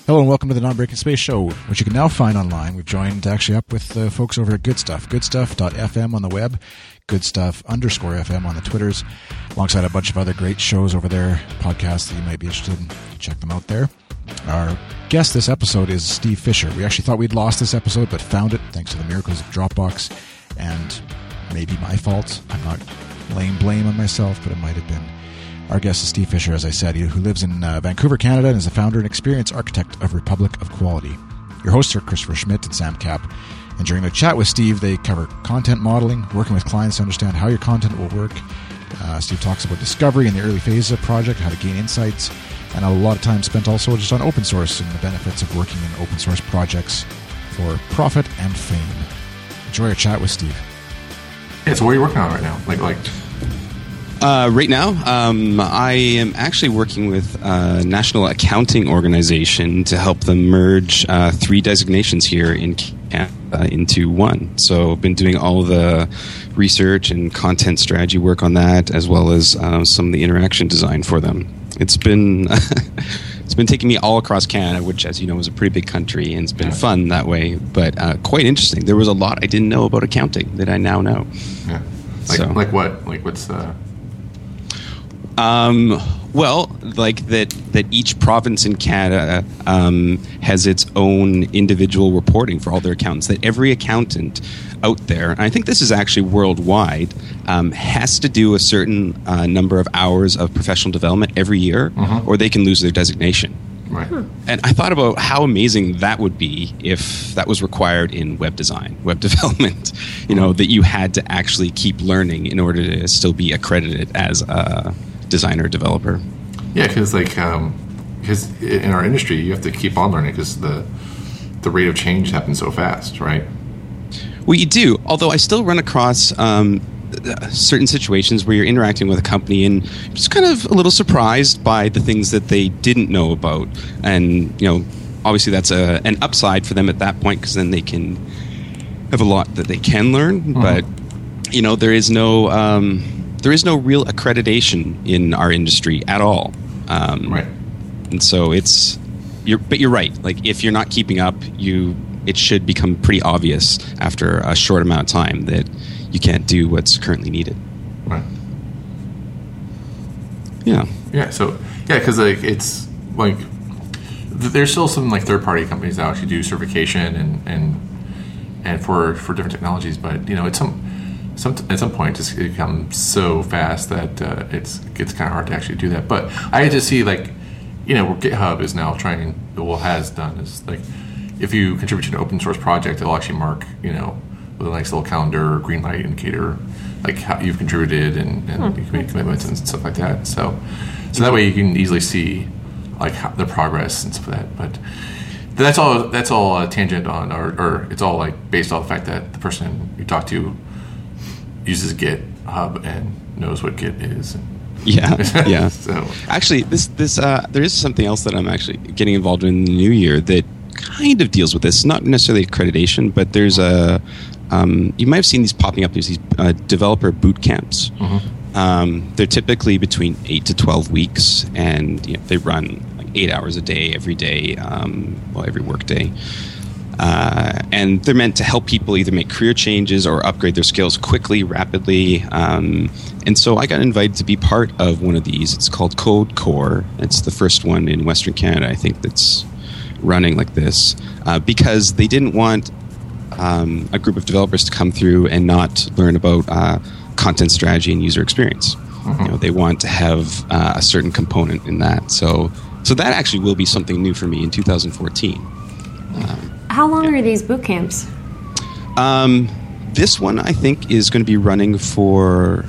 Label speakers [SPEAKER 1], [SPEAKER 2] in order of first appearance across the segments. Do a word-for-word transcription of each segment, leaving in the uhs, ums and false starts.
[SPEAKER 1] Hello and welcome to the Non-Breaking Space Show, which you can now find online. We've joined actually up with uh, folks over at Good Stuff, goodstuff dot f m on the web, goodstuff underscore F M on the Twitters, alongside a bunch of other great shows over there, podcasts that you might be interested in. Check them out there. Our guest this episode is Steve Fisher. We actually thought we'd lost this episode, but found it thanks to the miracles of Dropbox, and maybe my fault. I'm not laying blame on myself, but it might have been. Our guest is Steve Fisher, as I said, who lives in uh, Vancouver, Canada, and is the founder and experience architect of Republic of Quality. Your hosts are Christopher Schmidt and Sam Kapp. And during the chat with Steve, they cover content modeling, working with clients to understand how your content will work. Uh, Steve talks about discovery in the early phases of a project, how to gain insights, and a lot of time spent also just on open source and the benefits of working in open source projects for profit and fame. Enjoy our chat with Steve.
[SPEAKER 2] Yeah, so what are you working on right now? Like, like.
[SPEAKER 3] Uh, right now, um, I am actually working with a national accounting organization to help them merge uh, three designations here in Canada into one. So I've been doing all the research and content strategy work on that, as well as uh, some of the interaction design for them. It's been it's been taking me all across Canada, which, as you know, is a pretty big country, and it's been fun that way, but uh, quite interesting. There was a lot I didn't know about accounting that I now know.
[SPEAKER 2] Yeah. Like,
[SPEAKER 3] so.
[SPEAKER 2] like what? Like what's uh
[SPEAKER 3] Um, well, like that, that each province in Canada um, has its own individual reporting for all their accountants, that every accountant out there, and I think this is actually worldwide, um, has to do a certain uh, number of hours of professional development every year, mm-hmm. or they can lose their designation.
[SPEAKER 2] Right. Hmm.
[SPEAKER 3] And I thought about how amazing that would be if that was required in web design, web development, you know, that you had to actually keep learning in order to still be accredited as a designer developer.
[SPEAKER 2] Yeah, because like um, because in our industry you have to keep on learning because the the rate of change happens so fast, right?
[SPEAKER 3] Well, you do. Although I still run across um, certain situations where you're interacting with a company and you're just kind of a little surprised by the things that they didn't know about, and you know, obviously that's a an upside for them at that point because then they can have a lot that they can learn. Mm-hmm. But you know, there is no. Um, There is no real accreditation in our industry at all, um,
[SPEAKER 2] right?
[SPEAKER 3] And so it's, you're, but you're right. Like if you're not keeping up, you it should become pretty obvious after a short amount of time that you can't do what's currently needed.
[SPEAKER 2] Right.
[SPEAKER 3] Yeah.
[SPEAKER 2] Yeah. So yeah, because like it's like there's still some like third party companies that actually do certification and and and for for different technologies, but you know it's some. Some, at some point, it's, it becomes so fast that uh, it's it's kind of hard to actually do that. But I had to see, like, you know, what GitHub is now trying, well, has done is like, if you contribute to an open source project, it'll actually mark, you know, with a nice little calendar or green light indicator, like how you've contributed and, and you can make commitments and stuff like that. So, so that way you can easily see like how, the progress and stuff like that. But that's all. That's all uh, tangent on, or, or it's all like based on the fact that the person you talk to uses GitHub and knows what Git is.
[SPEAKER 3] Yeah, yeah.
[SPEAKER 2] So
[SPEAKER 3] actually, this this uh, there is something else that I'm actually getting involved in the new year that kind of deals with this. Not necessarily accreditation, but there's a um, you might have seen these popping up. There's these uh, developer boot camps. Mm-hmm. Um, they're typically between eight to twelve weeks, and you know, they run like eight hours a day every day, um, well, every work day. Uh, and they're meant to help people either make career changes or upgrade their skills quickly, rapidly. Um, and so I got invited to be part of one of these. It's called Code Core. It's the first one in Western Canada, I think, that's running like this. Uh, because they didn't want um, a group of developers to come through and not learn about uh, content strategy and user experience. Mm-hmm. You know, they want to have uh, a certain component in that. So, so that actually will be something new for me in two thousand fourteen. Um,
[SPEAKER 4] How long yeah. are these boot camps?
[SPEAKER 3] Um, this one, I think, is going to be running for,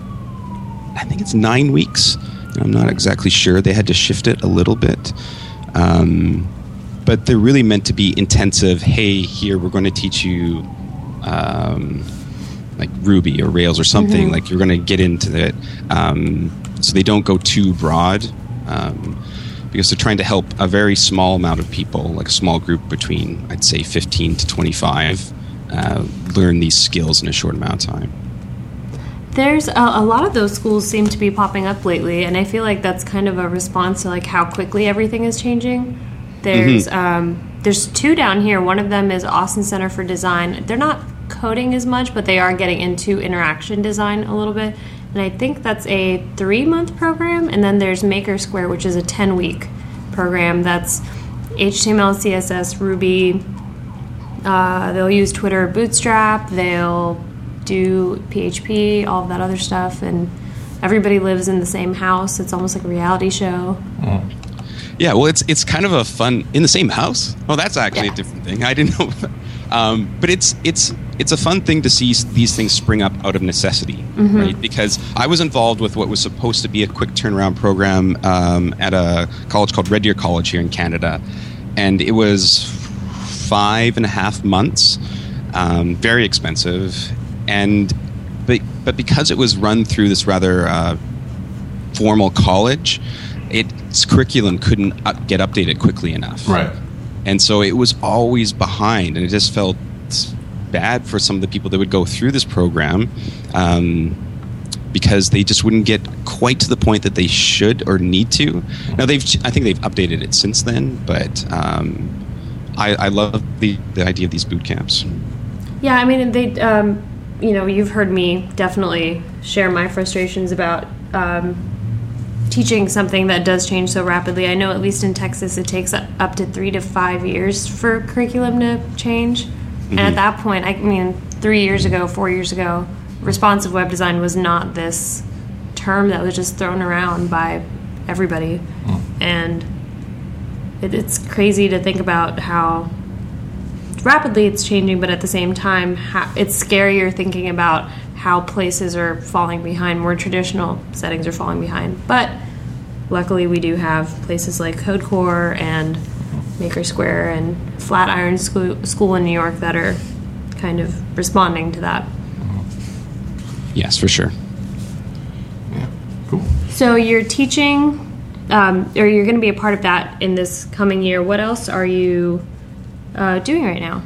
[SPEAKER 3] I think it's nine weeks. I'm not exactly sure. They had to shift it a little bit. Um, but they're really meant to be intensive. Hey, here, we're going to teach you um, like Ruby or Rails or something. Mm-hmm. Like you're going to get into it. Um, so they don't go too broad. Um, because they're trying to help a very small amount of people, like a small group between, I'd say, fifteen to twenty-five, uh, learn these skills in a short amount of time.
[SPEAKER 4] There's a, a lot of those schools seem to be popping up lately, and I feel like that's kind of a response to like how quickly everything is changing. There's
[SPEAKER 3] Mm-hmm.
[SPEAKER 4] um, there's two down here. One of them is Austin Center for Design. They're not coding as much, but they are getting into interaction design a little bit. And I think that's a three-month program. And then there's Maker Square, which is a ten-week program. That's H T M L, C S S, Ruby. Uh, they'll use Twitter Bootstrap. They'll do P H P, all of that other stuff. And everybody lives in the same house. It's almost like a reality show.
[SPEAKER 2] Mm.
[SPEAKER 3] Yeah, well, it's it's kind of a fun in the same house. Oh, that's actually
[SPEAKER 4] Yeah.
[SPEAKER 3] a different thing. I didn't know, um, but it's it's it's a fun thing to see s- these things spring up out of necessity, right? Because I was involved with what was supposed to be a quick turnaround program um, at a college called Red Deer College here in Canada, and it was five and a half months, um, very expensive, and but but because it was run through this rather uh, formal college, its curriculum couldn't up, get updated quickly enough.
[SPEAKER 2] Right.
[SPEAKER 3] And so it was always behind, and it just felt bad for some of the people that would go through this program um, because they just wouldn't get quite to the point that they should or need to. Now, they've I think they've updated it since then, but um, I, I love the, the idea of these boot camps.
[SPEAKER 4] Yeah, I mean, they, um, you know, you've heard me definitely share my frustrations about um, teaching something that does change so rapidly. I know at least in Texas it takes up to three to five years for curriculum to change. Mm-hmm. And at that point, I mean, three years ago, four years ago, responsive web design was not this term that was just thrown around by everybody. Mm. And it, it's crazy to think about how rapidly it's changing, but at the same time, how, it's scarier thinking about how places are falling behind, more traditional settings are falling behind. But luckily we do have places like CodeCore and Maker Square and Flatiron School, School in New York that are kind of responding to that.
[SPEAKER 3] Yes, for sure.
[SPEAKER 2] Yeah. Cool.
[SPEAKER 4] So you're teaching, um, or you're going to be a part of that in this coming year. What else are you uh, doing right now?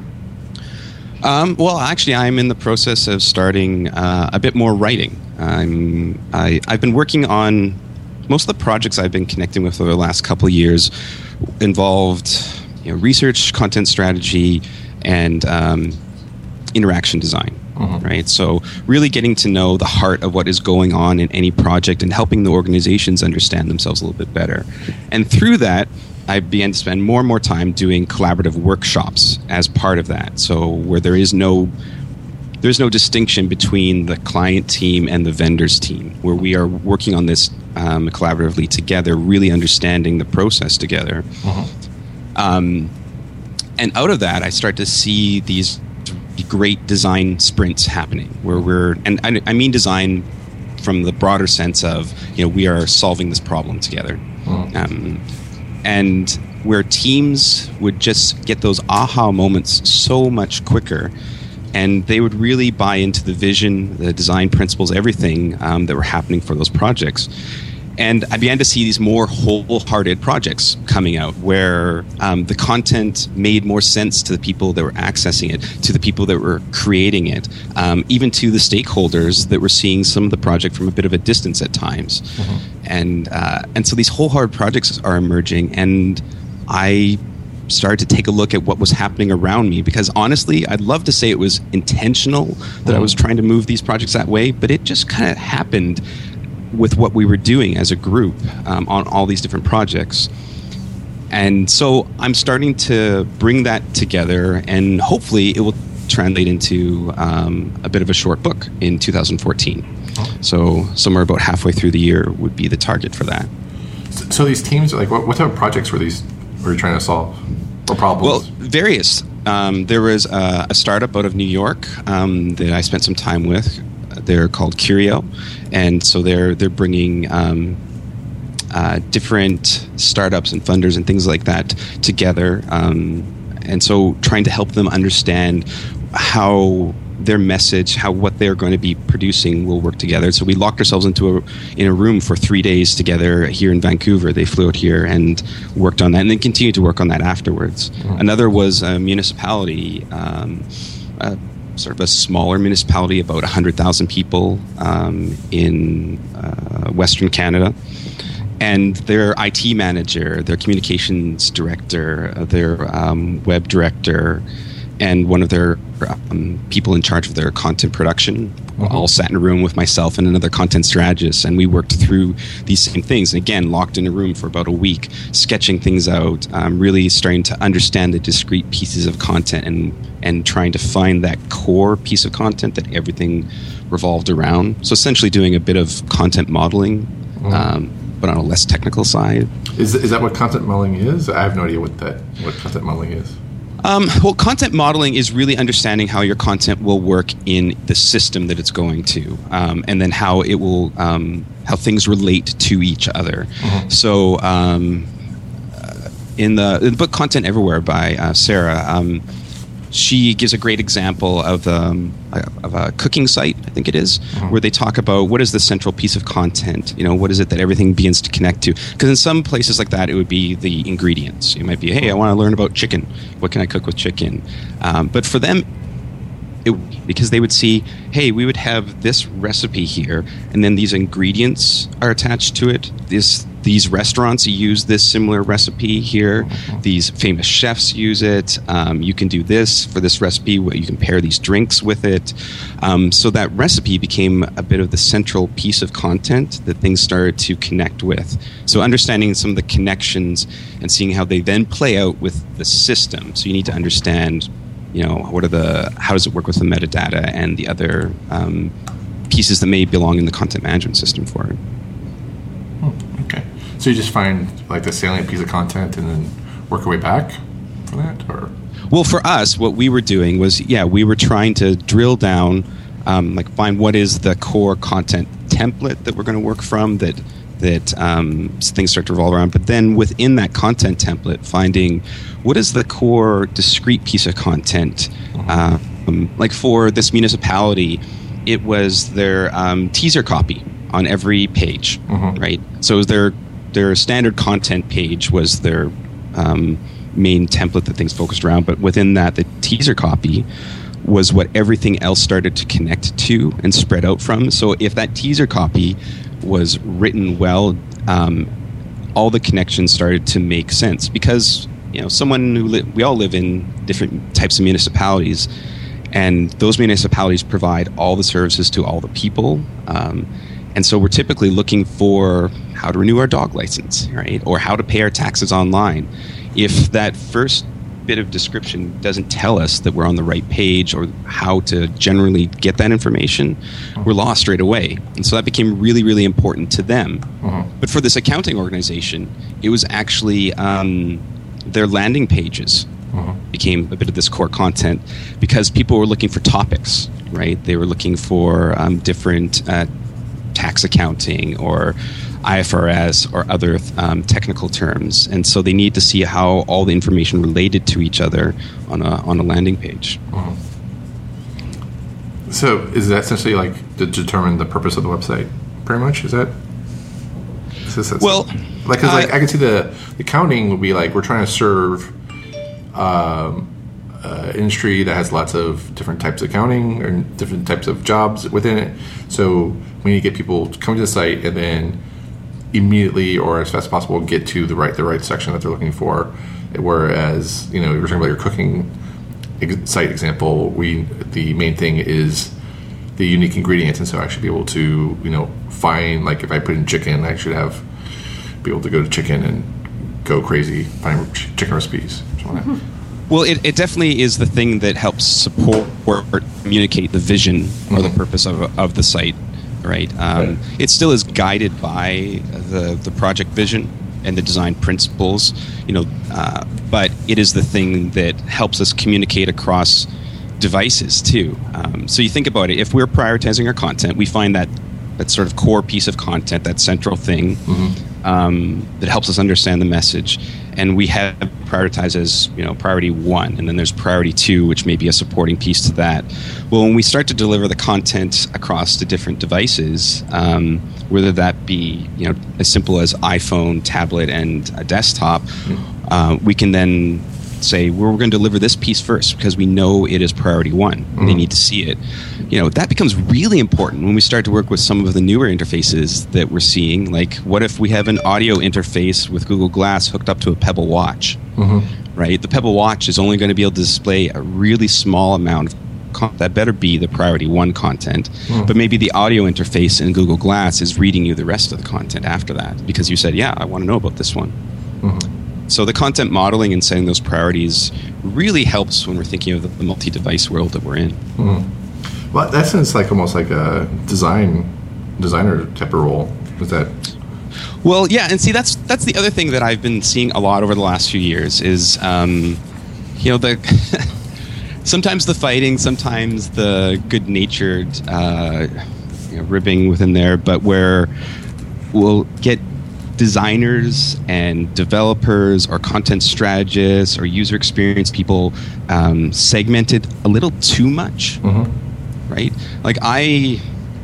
[SPEAKER 3] Um, well, actually, I'm in the process of starting uh, a bit more writing. I'm, I, I've been working on most of the projects I've been connecting with over the last couple of years involved you know, research, content strategy, and um, interaction design. Mm-hmm. Right, so really getting to know the heart of what is going on in any project and helping the organizations understand themselves a little bit better. And through that, I began to spend more and more time doing collaborative workshops as part of that. So where there is no there's no distinction between the client team and the vendors team, where we are working on this um, collaboratively together, really understanding the process together. Mm-hmm. Um, and out of that, I start to see these great design sprints happening, where we're and I, I mean design from the broader sense of you know we are solving this problem together. Mm-hmm. Um, and where teams would just get those aha moments so much quicker, and they would really buy into the vision, the design principles, everything um, that were happening for those projects. And I began to see these more wholehearted projects coming out where um, the content made more sense to the people that were accessing it, to the people that were creating it, um, even to the stakeholders that were seeing some of the project from a bit of a distance at times. Mm-hmm. And uh, and so these wholehearted projects are emerging, and I started to take a look at what was happening around me, because honestly, I'd love to say it was intentional that mm-hmm. I was trying to move these projects that way, but it just kind of happened with what we were doing as a group um, on all these different projects. And so I'm starting to bring that together, and hopefully it will translate into um, a bit of a short book in two thousand fourteen. Oh. So somewhere about halfway through the year would be the target for that.
[SPEAKER 2] So, so these teams, like what, what type of projects were these were you trying to solve? Or problems?
[SPEAKER 3] Well, various. Um, there was a, a startup out of New York um, that I spent some time with. They're called Curio, and so they're they're bringing um, uh, different startups and funders and things like that together, um, and so trying to help them understand how their message, how what they're going to be producing will work together. So we locked ourselves into a in a room for three days together here in Vancouver. They flew out here and worked on that, and then continued to work on that afterwards. Mm-hmm. Another was a municipality. Um, uh, sort of a smaller municipality, about one hundred thousand people um, in uh, Western Canada. and their I T manager, their communications director, their um, web director, and one of their um, people in charge of their content production mm-hmm. all sat in a room with myself and another content strategist, and we worked through these same things. And again, locked in a room for about a week, sketching things out, um, really starting to understand the discrete pieces of content and and trying to find that core piece of content that everything revolved around. So essentially doing a bit of content modeling, mm-hmm. um, but on a less technical side.
[SPEAKER 2] Is is that what content modeling is? I have no idea what that what content modeling is.
[SPEAKER 3] Um, well, content modeling is really understanding how your content will work in the system that it's going to, um, and then how it will, um, how things relate to each other. Mm-hmm. So, um, in the, in the book "Content Everywhere" by uh, Sarah, um, she gives a great example of um, of a cooking site, I think it is, mm-hmm. where they talk about what is the central piece of content. You know, what is it that everything begins to connect to? Because in some places like that, it would be the ingredients. It might be, hey, I want to learn about chicken. What can I cook with chicken? Um, but for them, it, because they would see, hey, we would have this recipe here, and then these ingredients are attached to it. This These restaurants use this similar recipe here. Mm-hmm. These famous chefs use it. Um, you can do this for this recipe. You can pair these drinks with it. Um, so that recipe became a bit of the central piece of content that things started to connect with. So understanding some of the connections and seeing how they then play out with the system. So you need to understand, you know, what are the, how does it work with the metadata and the other um, pieces that may belong in the content management system for it.
[SPEAKER 2] Okay. So you just find like the salient piece of content and then work your way back for that, or?
[SPEAKER 3] Well, for us, what we were doing was, yeah, we were trying to drill down, um, like find what is the core content template that we're going to work from that that um, things start to revolve around. But then within that content template, finding what is the core discrete piece of content. Mm-hmm. Uh, um, like for this municipality, it was their um, teaser copy on every page, mm-hmm. right? So it was their their standard content page was their um, main template that things focused around, but within that, the teaser copy was what everything else started to connect to and spread out from. So if that teaser copy was written well, um, all the connections started to make sense because, you know, someone who li- we all live in different types of municipalities, and those municipalities provide all the services to all the people. Um, And so we're typically looking for how to renew our dog license, right? Or how to pay our taxes online. If that first bit of description doesn't tell us that we're on the right page or how to generally get that information, we're lost right away. And so that became really, really important to them. Uh-huh. But for this accounting organization, it was actually um, their landing pages uh-huh. became a bit of this core content because people were looking for topics, right? They were looking for um, different uh, tax accounting or I F R S or other um, technical terms, and so they need to see how all the information related to each other on a on a landing page.
[SPEAKER 2] Uh-huh. So, is that essentially like to determine the purpose of the website? Pretty much, is that? Is this,
[SPEAKER 3] well,
[SPEAKER 2] like, cause like uh, I can see the the accounting would be like we're trying to serve um, uh, industry that has lots of different types of accounting and different types of jobs within it. So we need to get people to come to the site and then immediately or as fast as possible get to the right the right section that they're looking for. Whereas, you know, you're talking about your cooking ex- site example, we the main thing is the unique ingredients, and so I should be able to, you know, find, like if I put in chicken, I should have be able to go to chicken and go crazy, find ch- chicken recipes. Mm-hmm.
[SPEAKER 3] Well, it, it definitely is the thing that helps support or, or communicate the vision mm-hmm. or the purpose of of the site. Right. Um, right. It still is guided by the the project vision and the design principles, you know, uh, but it is the thing that helps us communicate across devices too. Um, so you think about it, if we're prioritizing our content, we find that that sort of core piece of content, that central thing mm-hmm. um, that helps us understand the message. And we have prioritized as, you know, priority one, and then there's priority two, which may be a supporting piece to that. Well, when we start to deliver the content across the different devices, um, whether that be, you know, as simple as iPhone, tablet, and a desktop, mm-hmm. uh, we can then say, well, we're going to deliver this piece first because we know it is priority one. Mm-hmm. They need to see it. You know, that becomes really important when we start to work with some of the newer interfaces that we're seeing. Like, what if we have an audio interface with Google Glass hooked up to a Pebble Watch, mm-hmm. right? The Pebble Watch is only going to be able to display a really small amount of content. That better be the priority one content. Mm. But maybe the audio interface in Google Glass is reading you the rest of the content after that because you said, yeah, I want to know about this one. Mm-hmm. So the content modeling and setting those priorities really helps when we're thinking of the, the multi-device world that we're in.
[SPEAKER 2] Mm-hmm. Well, that sounds like almost like a design designer type of role. Is that?
[SPEAKER 3] Well, yeah, and see, that's that's the other thing that I've been seeing a lot over the last few years is, um, you know, the sometimes the fighting, sometimes the good-natured uh, you know, ribbing within there, but where we'll get designers and developers or content strategists or user experience people um, segmented a little too much, mm-hmm. right? Like I,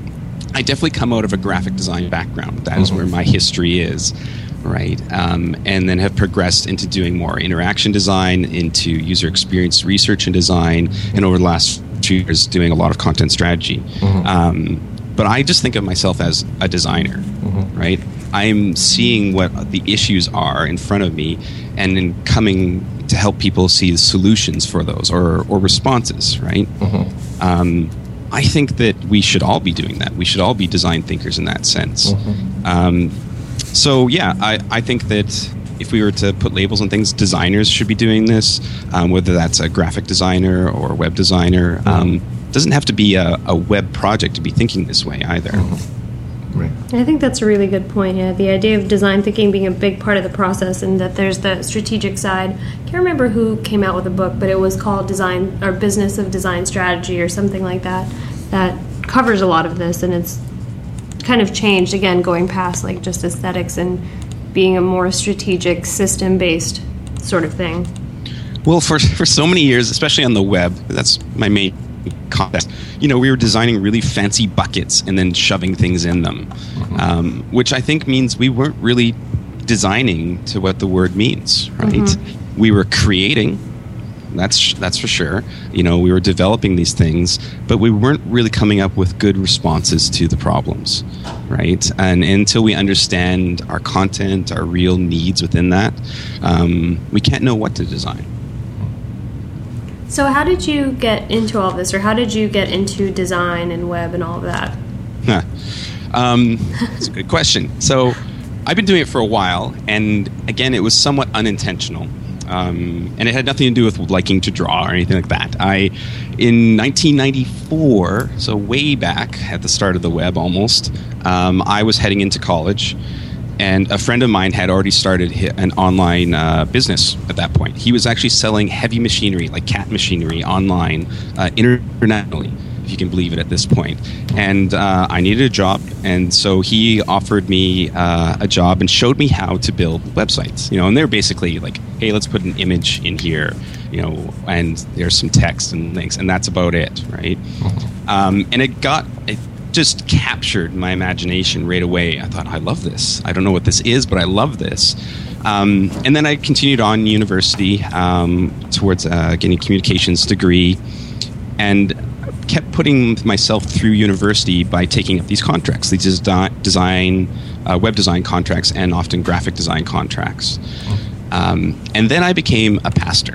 [SPEAKER 3] I definitely come out of a graphic design background. That mm-hmm. is where my history is, right? Um, and then have progressed into doing more interaction design, into user experience research and design, and over the last two years doing a lot of content strategy. Mm-hmm. Um, but I just think of myself as a designer, mm-hmm. right? I'm seeing what the issues are in front of me and then coming to help people see the solutions for those or, or responses, right? Mm-hmm. Um, I think that we should all be doing that. We should all be design thinkers in that sense. Mm-hmm. Um, so, yeah, I, I think that if we were to put labels on things, designers should be doing this, um, whether that's a graphic designer or a web designer. Mm-hmm. Um, doesn't have to be a, a web project to be thinking this way either. Mm-hmm.
[SPEAKER 4] Right. I think that's a really good point. Yeah, the idea of design thinking being a big part of the process, and that there's the strategic side. I can't remember who came out with a book, but it was called Design or Business of Design Strategy or something like that. That covers a lot of this, and it's kind of changed again, going past like just aesthetics and being a more strategic, system-based sort of thing.
[SPEAKER 3] Well, for for so many years, especially on the web, that's my main context. You know, we were designing really fancy buckets and then shoving things in them, mm-hmm. um, which I think means we weren't really designing to what the word means, right? Mm-hmm. We were creating, that's that's for sure. You know, we were developing these things, but we weren't really coming up with good responses to the problems, right? And until we understand our content, our real needs within that, um, we can't know what to design.
[SPEAKER 4] So how did you get into all of this, or how did you get into design and web and all of that?
[SPEAKER 3] Huh. Um, that's a good question. So I've been doing it for a while, and again, it was somewhat unintentional. Um, and it had nothing to do with liking to draw or anything like that. I, in nineteen ninety-four, so way back at the start of the web almost, um, I was heading into college. And a friend of mine had already started an online uh, business at that point. He was actually selling heavy machinery, like cat machinery, online, uh, internationally, if you can believe it at this point. And uh, I needed a job, and so he offered me uh, a job and showed me how to build websites. You know, and they're basically like, hey, let's put an image in here, you know, and there's some text and links, and that's about it, right? Um, and it got... It, just captured my imagination right away. I thought, I love this. I don't know what this is, but I love this. Um, and then I continued on university um, towards uh, getting a communications degree, and kept putting myself through university by taking up these contracts, these desi- design, uh, web design contracts, and often graphic design contracts. Um, and then I became a pastor,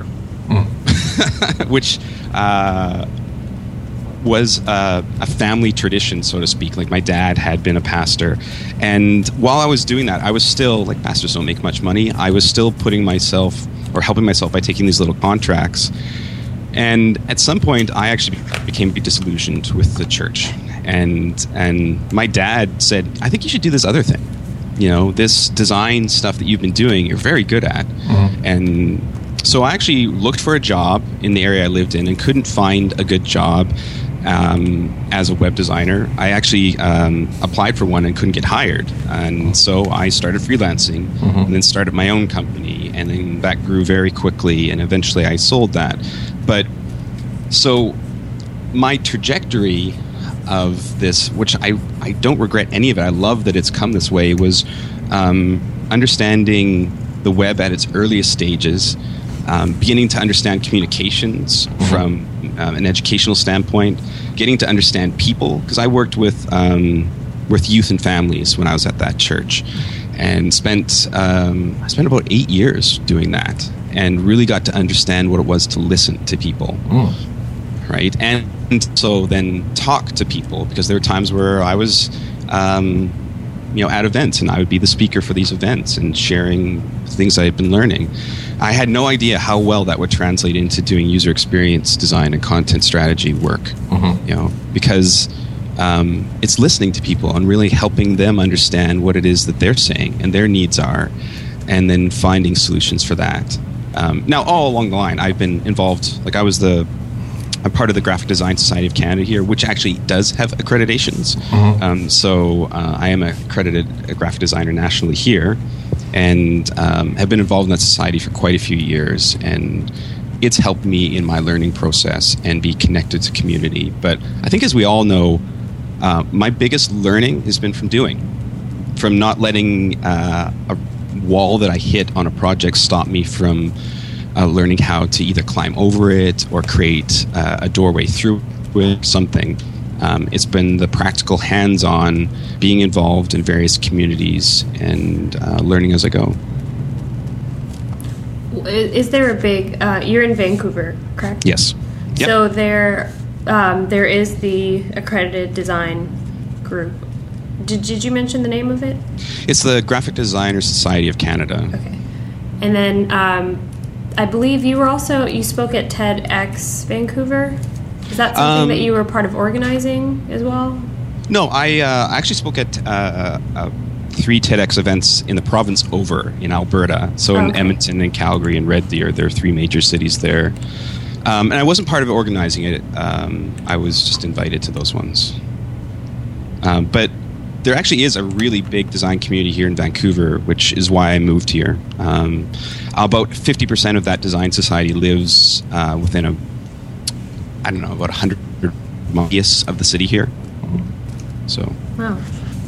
[SPEAKER 3] mm. which... Uh, was uh, a family tradition, so to speak. Like, my dad had been a pastor. And while I was doing that, I was still, like, pastors don't make much money. I was still putting myself, or helping myself by taking these little contracts. And at some point, I actually became disillusioned with the church. And and my dad said, I think you should do this other thing. You know, this design stuff that you've been doing, you're very good at. Mm-hmm. And so I actually looked for a job in the area I lived in and couldn't find a good job. Um, as a web designer, I actually um, applied for one and couldn't get hired, and so I started freelancing, mm-hmm. and then started my own company, and then that grew very quickly, and eventually I sold that. But so my trajectory of this, which I, I don't regret any of it, I love that it's come this way, was um, understanding the web at its earliest stages, um, beginning to understand communications mm-hmm. from um, an educational standpoint, getting to understand people, because I worked with um, with youth and families when I was at that church, and spent um, I spent about eight years doing that, and really got to understand what it was to listen to people, mm. right? And, and so then talk to people, because there were times where I was, um, you know, at events, and I would be the speaker for these events and sharing things I had been learning. I had no idea how well that would translate into doing user experience design and content strategy work, mm-hmm. you know, because um, it's listening to people and really helping them understand what it is that they're saying and their needs are, and then finding solutions for that. Um, now, all along the line, I've been involved, like I was the, I'm part of the Graphic Design Society of Canada here, which actually does have accreditations. Mm-hmm. Um, so uh, I am a accredited graphic designer nationally here, and um, have been involved in that society for quite a few years. And it's helped me in my learning process and be connected to community. But I think, as we all know, uh, my biggest learning has been from doing, from not letting uh, a wall that I hit on a project stop me from uh, learning how to either climb over it or create uh, a doorway through with something. Um, it's been the practical hands-on, being involved in various communities and uh, learning as I go.
[SPEAKER 4] Is there a big, uh, you're in Vancouver, correct?
[SPEAKER 3] Yes. Yep.
[SPEAKER 4] So there, um, there is the accredited design group. Did, did you mention the name of it?
[SPEAKER 3] It's the Graphic Designer Society of Canada.
[SPEAKER 4] Okay. And then um, I believe you were also, you spoke at TEDx Vancouver. Is that something um, that you were part of organizing as well? No,
[SPEAKER 3] I uh, actually spoke at uh, uh, three TEDx events in the province over in Alberta. So oh, in okay. Edmonton and Calgary and Red Deer, there are three major cities there. Um, and I wasn't part of organizing it. Um, I was just invited to those ones. Um, but there actually is a really big design community here in Vancouver, which is why I moved here. Um, about fifty percent of that design society lives uh, within a, I don't know, about one hundred radius of the city here. So.
[SPEAKER 4] Wow.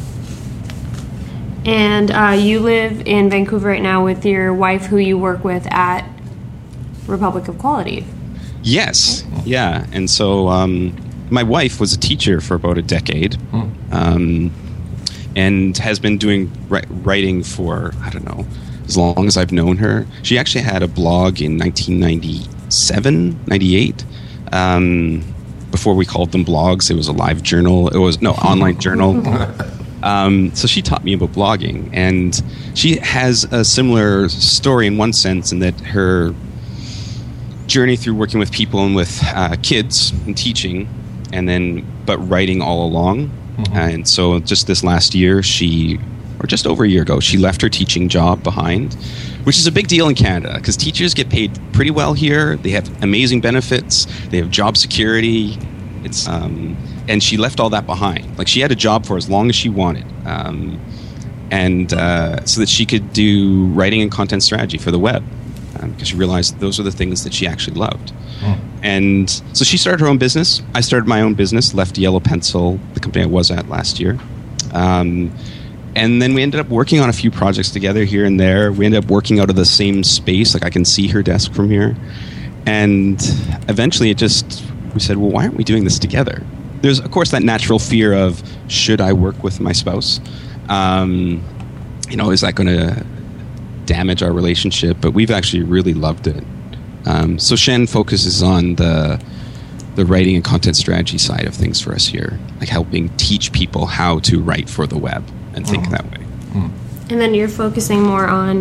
[SPEAKER 4] And uh, you live in Vancouver right now with your wife, who you work with at Republic of Quality.
[SPEAKER 3] Yes. Yeah. And so um, my wife was a teacher for about a decade. Hmm. Um, and has been doing writing for, I don't know, as long as I've known her. She actually had a blog in nineteen ninety-seven, ninety-eight. Um, before we called them blogs, it was a live journal. It was, no, online journal. Um, so she taught me about blogging. And she has a similar story in one sense, in that her journey through working with people and with uh, kids and teaching, and then, but writing all along. Mm-hmm. And so just this last year, she, or just over a year ago, she left her teaching job behind, which is a big deal in Canada, because teachers get paid pretty well here. They have amazing benefits. They have job security. It's um, and she left all that behind. Like, she had a job for as long as she wanted, um, and uh, so that she could do writing and content strategy for the web, um, because she realized those are the things that she actually loved. Mm. And so she started her own business. I started my own business, left Yellow Pencil, the company I was at last year. Um, and then we ended up working on a few projects together here and there. We ended up working out of the same space. Like, I can see her desk from here. And eventually it just, we said, well, why aren't we doing this together? There's, of course, that natural fear of, should I work with my spouse? Um, you know, is that going to damage our relationship? But we've actually really loved it. Um, so Shen focuses on the the writing and content strategy side of things for us here, like helping teach people how to write for the web and think mm. that way. Mm.
[SPEAKER 4] And then you're focusing more on?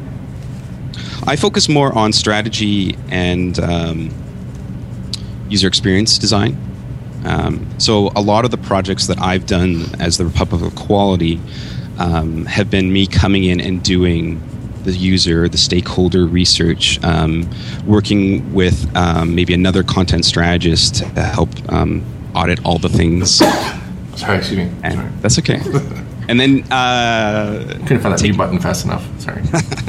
[SPEAKER 3] I focus more on strategy and um, user experience design. Um, so a lot of the projects that I've done as the Republic of Quality um, have been me coming in and doing the user, the stakeholder research, um, working with um, maybe another content strategist to help um, audit all the things.
[SPEAKER 2] Sorry, excuse me.
[SPEAKER 3] And
[SPEAKER 2] Sorry.
[SPEAKER 3] That's okay. And then uh,
[SPEAKER 2] couldn't find that mute button fast enough. Sorry.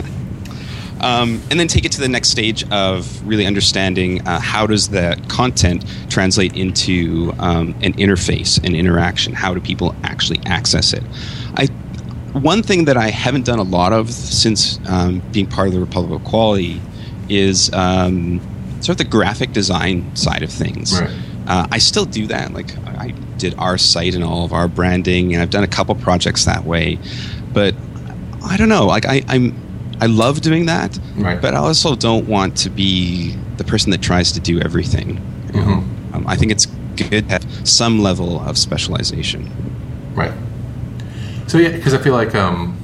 [SPEAKER 3] um, and then take it to the next stage of really understanding uh, how does that content translate into um, an interface, an interaction. How do people actually access it? I. One thing that I haven't done a lot of since um, being part of the Republic of Quality is um, sort of the graphic design side of things.
[SPEAKER 2] Right.
[SPEAKER 3] Uh, I still do that. Like I did our site and all of our branding, and I've done a couple projects that way. But I don't know. Like I, I'm, I love doing that.
[SPEAKER 2] Right.
[SPEAKER 3] But I also don't want to be the person that tries to do everything. You know?
[SPEAKER 2] Mm-hmm.
[SPEAKER 3] um, I think it's good to have some level of specialization.
[SPEAKER 2] Right. So yeah, because I feel like um,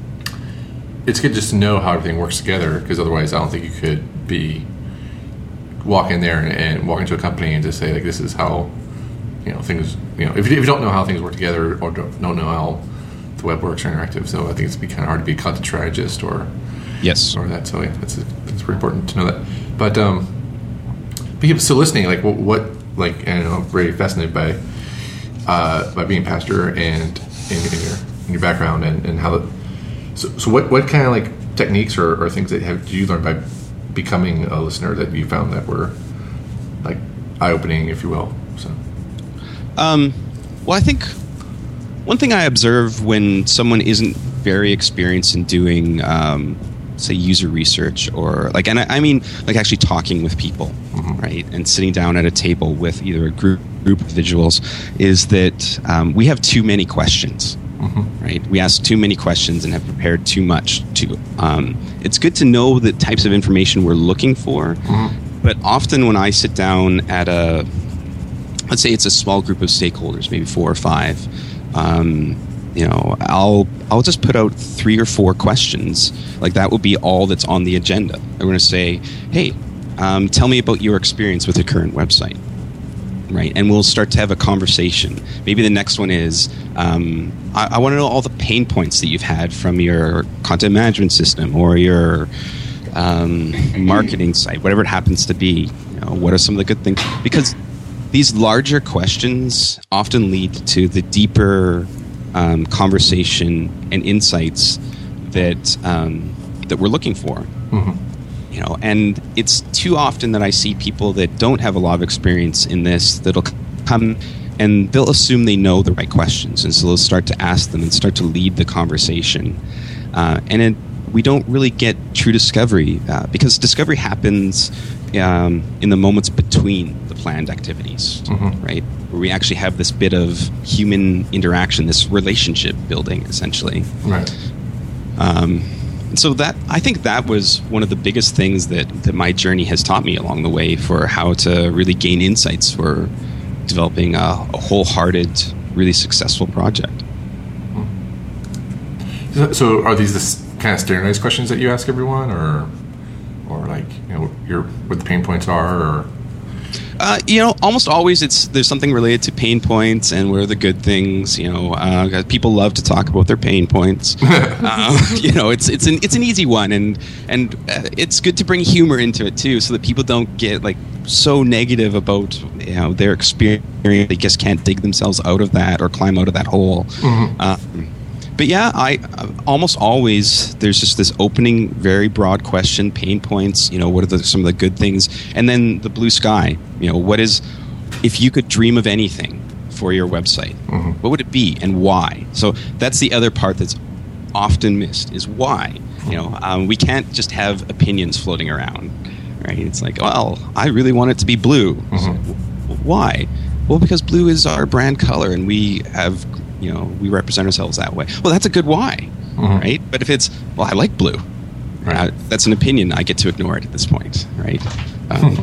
[SPEAKER 2] it's good just to know how everything works together. Because otherwise, I don't think you could be walk in there and, and walk into a company and just say like, this is how, you know, things. You know, if you, if you don't know how things work together or don't, don't know how the web works or interactive, so I think it's be kind of hard to be a content strategist or
[SPEAKER 3] yes
[SPEAKER 2] or that. So yeah, that's it's pretty important to know that. But um, people still listening, like what, what like I don't know, I'm very fascinated by uh, by being a pastor and in, in your in your background and, and how. The, so so what what kind of like techniques or, or things that have did you learn by becoming a listener that you found that were like eye-opening, if you will? So,
[SPEAKER 3] um, well, I think one thing I observe when someone isn't very experienced in doing, um, say, user research or like, and I, I mean, like actually talking with people, mm-hmm. right, and sitting down at a table with either a group group of individuals, is that um, we have too many questions. Mm-hmm. Right, we ask too many questions and have prepared too much. To um, it's good to know the types of information we're looking for, mm-hmm. but often when I sit down at a, let's say it's a small group of stakeholders, maybe four or five, um, you know, I'll I'll just put out three or four questions. Like that will be all that's on the agenda. I'm going to say, hey, um, tell me about your experience with the current website. Right, and we'll start to have a conversation. Maybe the next one is, um, I, I want to know all the pain points that you've had from your content management system or your um, marketing site, whatever it happens to be. You know, what are some of the good things? Because these larger questions often lead to the deeper um, conversation and insights that um, that we're looking for. Mm-hmm. You know, and it's too often that I see people that don't have a lot of experience in this that'll come and they'll assume they know the right questions, and so they'll start to ask them and start to lead the conversation, uh, and it, we don't really get true discovery uh, because discovery happens um, in the moments between the planned activities, mm-hmm. right? Where we actually have this bit of human interaction, this relationship building, essentially.
[SPEAKER 2] Right.
[SPEAKER 3] Um, So that I think that was one of the biggest things that, that my journey has taught me along the way for how to really gain insights for developing a, a wholehearted, really successful project.
[SPEAKER 2] So are these the kind of standardized questions that you ask everyone, or or like, you know, your what the pain points are, or?
[SPEAKER 3] Uh, you know, almost always it's there's something related to pain points and what are the good things. You know, uh, people love to talk about their pain points. uh, you know, it's it's an it's an easy one, and and uh, it's good to bring humor into it too, so that people don't get like so negative about, you know, their experience. They just can't dig themselves out of that or climb out of that hole. Mm-hmm. Uh, But yeah, I uh, almost always there's just this opening, very broad question, pain points. You know, what are the, some of the good things, and then the blue sky. You know, what is, if you could dream of anything for your website, mm-hmm. what would it be and why? So that's the other part that's often missed is why. You know, um, we can't just have opinions floating around, right? It's like, well, I really want it to be blue. Mm-hmm. So, why? Well, because blue is our brand color, and we have. You know, we represent ourselves that way. Well, that's a good why, mm-hmm. right? But if it's, well, I like blue, right. uh, that's an opinion. I get to ignore it at this point, right? Um,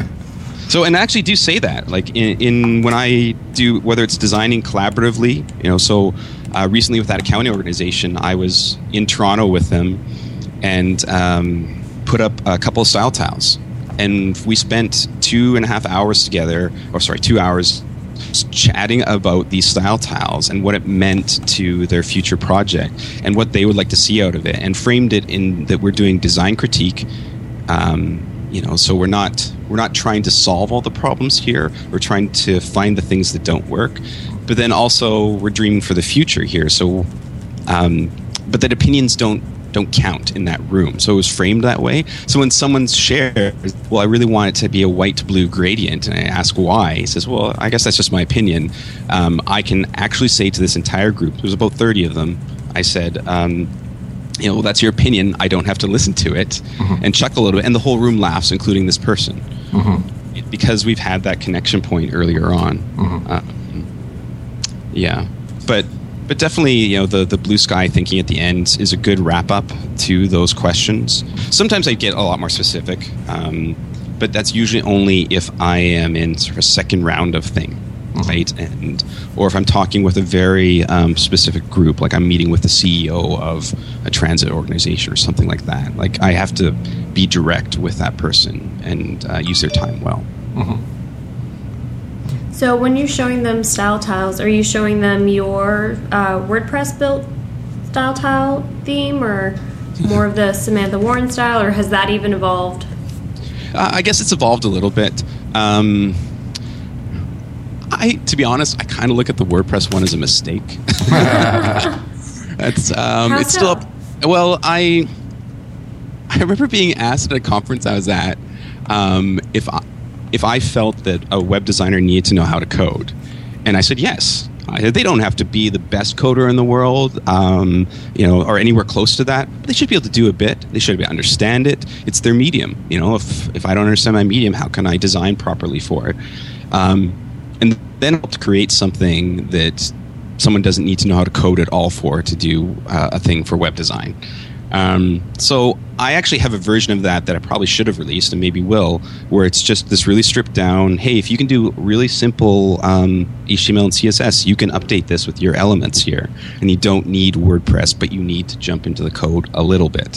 [SPEAKER 3] so, and I actually do say that, like in, in when I do, whether it's designing collaboratively, you know. So uh, recently with that accounting organization, I was in Toronto with them and um, put up a couple of style tiles, and we spent two and a half hours together, or sorry, two hours. Chatting about these style tiles and what it meant to their future project and what they would like to see out of it, and framed it in that we're doing design critique. Um, you know, so we're not we're not trying to solve all the problems here. We're trying to find the things that don't work, but then also we're dreaming for the future here. So, um, but that opinions don't. don't count in that room. So it was framed that way. So when someone shares, well, I really want it to be a white-blue gradient, and I ask why, he says, well, I guess that's just my opinion. Um, I can actually say to this entire group, there's about thirty of them, I said, um, you know, well, that's your opinion. I don't have to listen to it, mm-hmm. and chuckle a little bit. And the whole room laughs, including this person, mm-hmm. because we've had that connection point earlier on. Mm-hmm. Uh, yeah, but but definitely, you know, the the blue sky thinking at the end is a good wrap up to those questions. Sometimes I get a lot more specific, um, but that's usually only if I am in sort of a second round of thing. Mm-hmm. Right, and or if I'm talking with a very um, specific group, like I'm meeting with the C E O of a transit organization or something like that. Like I have to be direct with that person and uh, use their time well.
[SPEAKER 2] Mm-hmm.
[SPEAKER 4] So when you're showing them style tiles, are you showing them your uh, WordPress built style tile theme, or more of the Samantha Warren style, or has that even evolved?
[SPEAKER 3] Uh, I guess it's evolved a little bit. Um, I, to be honest, I kind of look at the WordPress one as a mistake. That's um,
[SPEAKER 4] How
[SPEAKER 3] it's
[SPEAKER 4] so?
[SPEAKER 3] still up. Well, I I remember being asked at a conference I was at um, if I, if I felt that a web designer needed to know how to code, and I said yes. I, they don't have to be the best coder in the world, um, you know, or anywhere close to that. But they should be able to do a bit. They should be understand it. It's their medium. You know, if if I don't understand my medium, how can I design properly for it? Um, And then help to create something that someone doesn't need to know how to code at all for to do uh, a thing for web design. Um, so I actually have a version of that that I probably should have released and maybe will, where it's just this really stripped down, hey, if you can do really simple um, H T M L and C S S, you can update this with your elements here. And you don't need WordPress, but you need to jump into the code a little bit.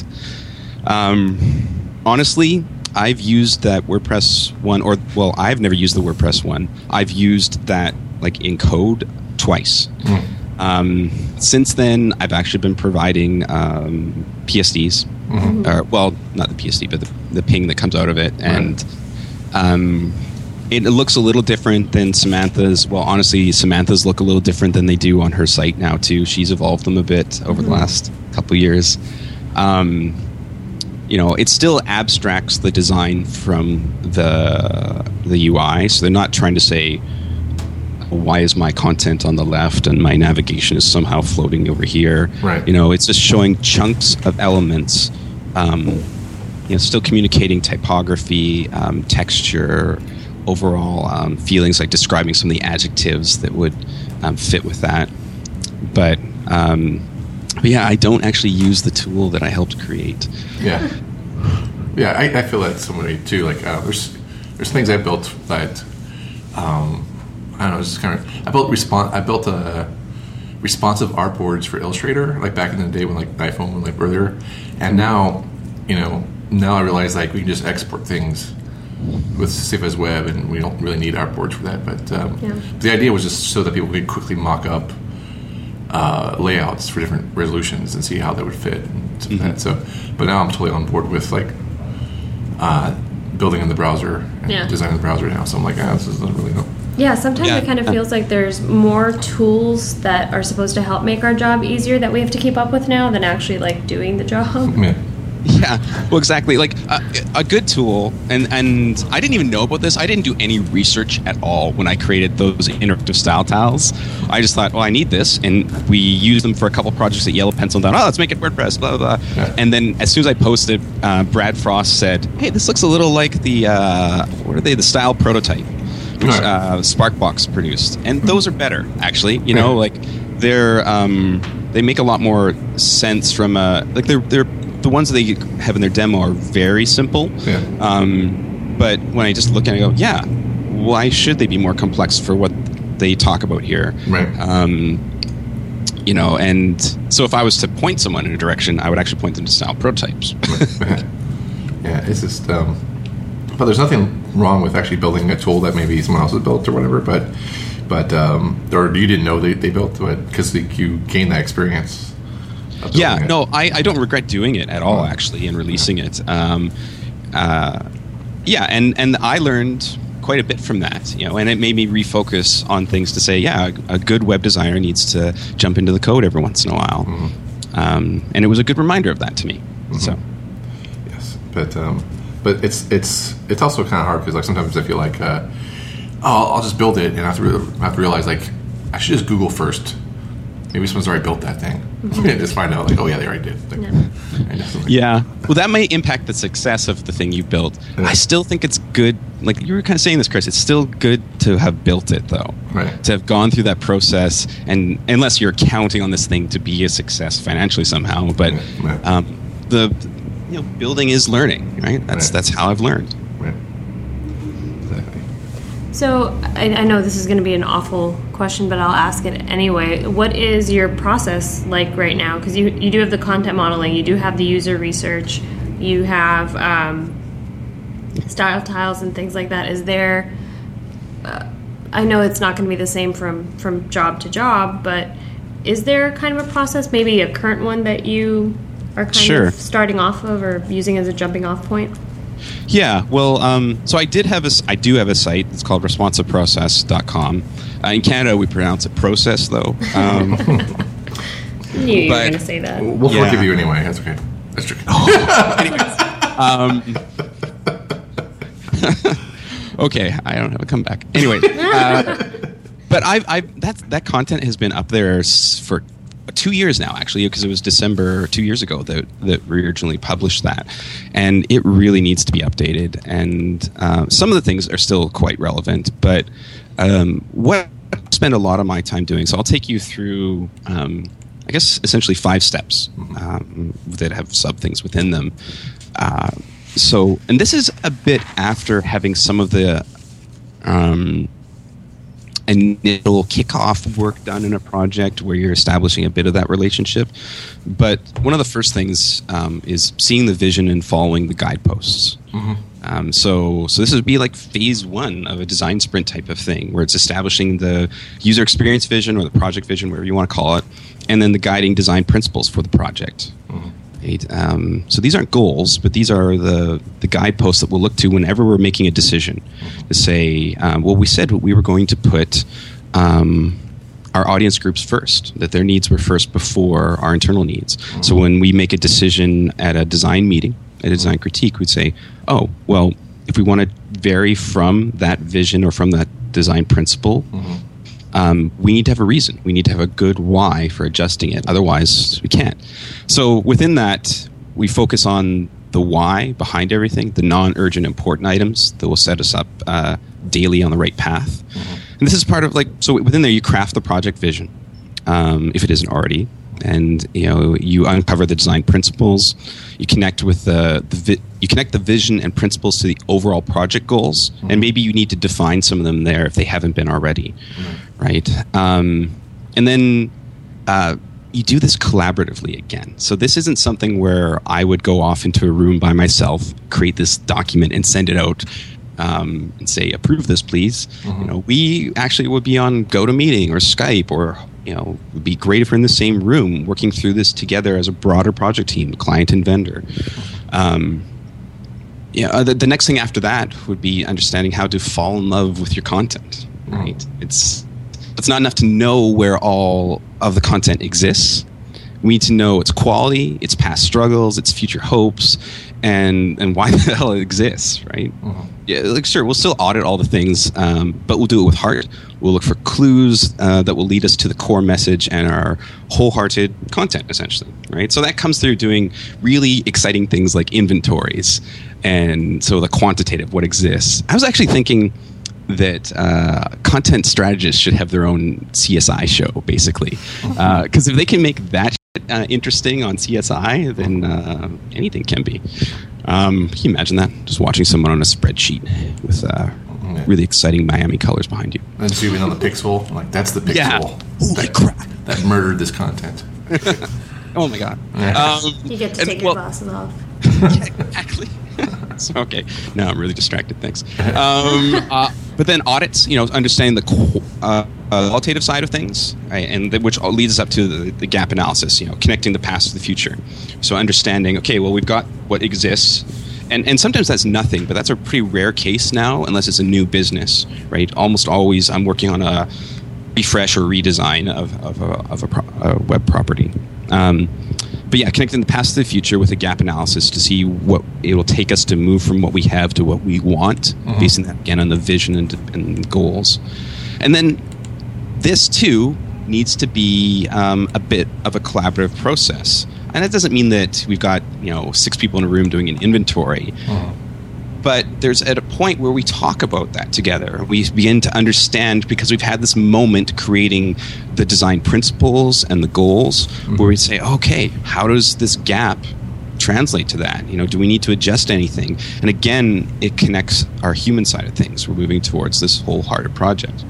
[SPEAKER 3] Um, honestly, I've used that WordPress one, or, well, I've never used the WordPress one. I've used that, like, in code twice. Mm. Um, since then, I've actually been providing um, P S Ds. Mm-hmm. Or, well, not the P S D, but the, the ping that comes out of it. And right. um, it, it looks a little different than Samantha's. Well, honestly, Samantha's look a little different than they do on her site now, too. She's evolved them a bit over mm-hmm. the last couple of years. Um You know, it still abstracts the design from the the U I, so they're not trying to say, why is my content on the left and my navigation is somehow floating over here?
[SPEAKER 2] Right.
[SPEAKER 3] You know, it's just showing chunks of elements, um, you know, still communicating typography, um, texture, overall um, feelings, like describing some of the adjectives that would um, fit with that. But... Um, But yeah, I don't actually use the tool that I helped create.
[SPEAKER 2] Yeah, yeah, I, I feel that so many too. Like uh, there's there's things I built that um, I don't know. It's just kind of I built respon- I built a responsive artboards for Illustrator, like back in the day when like the iPhone was like earlier, and now you know now I realize like we can just export things with CFS Web, and we don't really need artboards for that. But um, yeah. the idea was just so that people could quickly mock up Uh, layouts for different resolutions and see how that would fit and stuff mm-hmm. like that. So, but now I'm totally on board with like uh, building in the browser and
[SPEAKER 4] yeah.
[SPEAKER 2] designing the browser now. So I'm like, ah, this doesn't really know.
[SPEAKER 4] Yeah, sometimes yeah. it kind of feels like there's more tools that are supposed to help make our job easier that we have to keep up with now than actually like doing the job.
[SPEAKER 2] Yeah.
[SPEAKER 3] Yeah, well, exactly. Like uh, a good tool, and and I didn't even know about this. I didn't do any research at all when I created those interactive style tiles. I just thought, well, I need this, and we used them for a couple projects at Yellow Pencil. Down, oh, let's make it WordPress, blah blah blah. Yeah. And then as soon as I posted, uh, Brad Frost said, "Hey, this looks a little like the uh, what are they? The style prototype, which uh, Sparkbox produced, and those are better actually. You know, like they're um, they make a lot more sense from a like they're they're." The ones that they have in their demo are very simple.
[SPEAKER 2] Yeah. Um,
[SPEAKER 3] but when I just look at it, I go, yeah, why should they be more complex for what they talk about here?
[SPEAKER 2] Right.
[SPEAKER 3] Um, you know, and so if I was to point someone in a direction, I would actually point them to style prototypes.
[SPEAKER 2] Yeah, it's just, um, but there's nothing wrong with actually building a tool that maybe someone else has built or whatever, but, but um, or you didn't know they, they built it because you gained that experience.
[SPEAKER 3] Yeah, no, I, I don't regret doing it at all, actually, and releasing it. Um, uh, yeah, and, and I learned quite a bit from that, you know, and it made me refocus on things to say, yeah, a, a good web designer needs to jump into the code every once in a while. Mm-hmm. Um, and it was a good reminder of that to me. Mm-hmm. So,
[SPEAKER 2] yes, but um, but it's it's it's also kind of hard because like sometimes I feel like, uh, oh, I'll just build it, and I have to re- I have to realize like I should just Google first. maybe someone's already built that thing. Mm-hmm. And just find out, like, oh yeah, they already did. Like,
[SPEAKER 4] yeah.
[SPEAKER 3] yeah. Well, that may impact the success of the thing you built.
[SPEAKER 2] Yeah.
[SPEAKER 3] I still think it's good. Like you were kind of saying this, Chris. It's still good to have built it, though.
[SPEAKER 2] Right.
[SPEAKER 3] To have gone through that process, and unless you're counting on this thing to be a success financially somehow, but
[SPEAKER 2] right.
[SPEAKER 3] um, the you know building is learning, right? That's
[SPEAKER 2] Right.
[SPEAKER 3] that's how I've learned.
[SPEAKER 2] Right. Exactly.
[SPEAKER 4] So I, I know this is going to be an awful question, but I'll ask it anyway. What is your process like right now? Because you, you do have the content modeling, you do have the user research, you have um, style tiles and things like that. Is there... Uh, I know it's not going to be the same from, from job to job, but is there kind of a process, maybe a current one that you are kind
[SPEAKER 3] Sure.
[SPEAKER 4] of starting off of or using as a jumping off point?
[SPEAKER 3] Yeah, well, um, so I did have a, I do have a site. It's called responsive process dot com. Uh, in Canada, we pronounce it process, though. Um,
[SPEAKER 4] I knew you were
[SPEAKER 3] But-
[SPEAKER 4] going to say that.
[SPEAKER 2] We'll
[SPEAKER 3] Yeah.
[SPEAKER 2] forgive you anyway. That's okay. That's true.
[SPEAKER 3] um, okay, I don't have a comeback. Anyway, uh, but I've, I've that that content has been up there s- for two years now, actually, because it was December two years ago that that we originally published that, and it really needs to be updated. And uh, some of the things are still quite relevant, but um, what I spend a lot of my time doing. So I'll take you through. Um, I guess essentially five steps um, that have sub things within them. Uh, so, and this is a bit after having some of the um, initial kickoff work done in a project where you're establishing a bit of that relationship. But one of the first things um, is seeing the vision and following the guideposts.
[SPEAKER 2] Mm-hmm.
[SPEAKER 3] Um, so, so this would be like phase one of a design sprint type of thing, where it's establishing the user experience vision or the project vision, whatever you want to call it, and then the guiding design principles for the project.
[SPEAKER 2] Mm-hmm.
[SPEAKER 3] Right? Um, so these aren't goals, but these are the the guideposts that we'll look to whenever we're making a decision. Mm-hmm. To say, um, well, we said we were going to put um, our audience groups first, that their needs were first before our internal needs. Mm-hmm. So when we make a decision at a design meeting, at a design critique, we'd say, oh, well, if we want to vary from that vision or from that design principle, mm-hmm. um, we need to have a reason. We need to have a good why for adjusting it. Otherwise, we can't. So within that, we focus on the why behind everything, the non-urgent important items that will set us up uh, daily on the right path. Mm-hmm. And this is part of like, so within there, you craft the project vision, um, if it isn't already. And you know, you uncover the design principles. You connect with the, the vi- you connect the vision and principles to the overall project goals, mm-hmm. and maybe you need to define some of them there if they haven't been already, mm-hmm. right? Um, and then uh, you do this collaboratively again. So this isn't something where I would go off into a room by myself, create this document, and send it out. Um, and say, approve this, please. Mm-hmm. You know, we actually would be on GoToMeeting or Skype, or you know, it would be great if we're in the same room working through this together as a broader project team, client and vendor. Um, yeah, the, the next thing after that would be understanding how to fall in love with your content. Right? Mm-hmm. It's it's not enough to know where all of the content exists. We need to know its quality, its past struggles, its future hopes, and and why the hell it exists, right? Mm-hmm. Yeah, like sure, we'll still audit all the things, um, but we'll do it with heart. We'll look for clues uh, that will lead us to the core message and our wholehearted content, essentially, right? So that comes through doing really exciting things like inventories, and so the quantitative, what exists. I was actually thinking that uh, content strategists should have their own C S I show, basically, because uh, if they can make that Uh, interesting on C S I, then uh, anything can be. Um, can you imagine that? Just watching someone on a spreadsheet with uh, yeah. really exciting Miami colors behind you.
[SPEAKER 2] And zooming on the pixel. Like, that's the pixel.
[SPEAKER 3] Yeah. Holy
[SPEAKER 2] that,
[SPEAKER 3] crap.
[SPEAKER 2] That murdered this content.
[SPEAKER 3] Oh, my God.
[SPEAKER 2] Yeah.
[SPEAKER 3] Um,
[SPEAKER 4] you get to
[SPEAKER 3] and,
[SPEAKER 4] take
[SPEAKER 3] well,
[SPEAKER 4] your glasses off.
[SPEAKER 3] Yeah, exactly. So, okay. No, I'm really distracted. Thanks. Um, uh, but then audits, you know, understanding the uh, uh, qualitative side of things, right, and the, which leads us up to the, the gap analysis, you know, connecting the past to the future. So understanding, okay, well, we've got what exists. And, and sometimes that's nothing, but that's a pretty rare case now, unless it's a new business, right? Almost always I'm working on a refresh or redesign of, of, a, of a, pro- a web property. Um, but yeah, connecting the past to the future with a gap analysis to see what it will take us to move from what we have to what we want, mm-hmm. basing that again on the vision and, and goals. And then this too needs to be um, a bit of a collaborative process. And that doesn't mean that we've got, you know, six people in a room doing an inventory. Mm. But there's at a point where we talk about that together. We begin to understand, because we've had this moment creating the design principles and the goals, mm-hmm. where we say, okay, how does this gap translate to that? You know, do we need to adjust anything? And again, it connects our human side of things. We're moving towards this wholehearted project.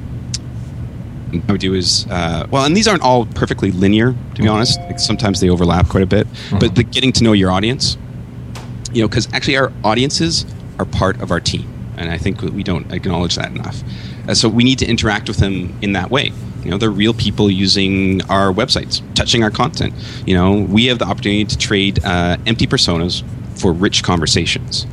[SPEAKER 3] What we do is, uh, well, and these aren't all perfectly linear, to be honest. Like sometimes they overlap quite a bit. Mm-hmm. But the getting to know your audience, you know, because actually our audiences are part of our team. And I think we don't acknowledge that enough. Uh, so we need to interact with them in that way. You know, they're real people using our websites, touching our content. You know, we have the opportunity to trade uh, empty personas for rich conversations.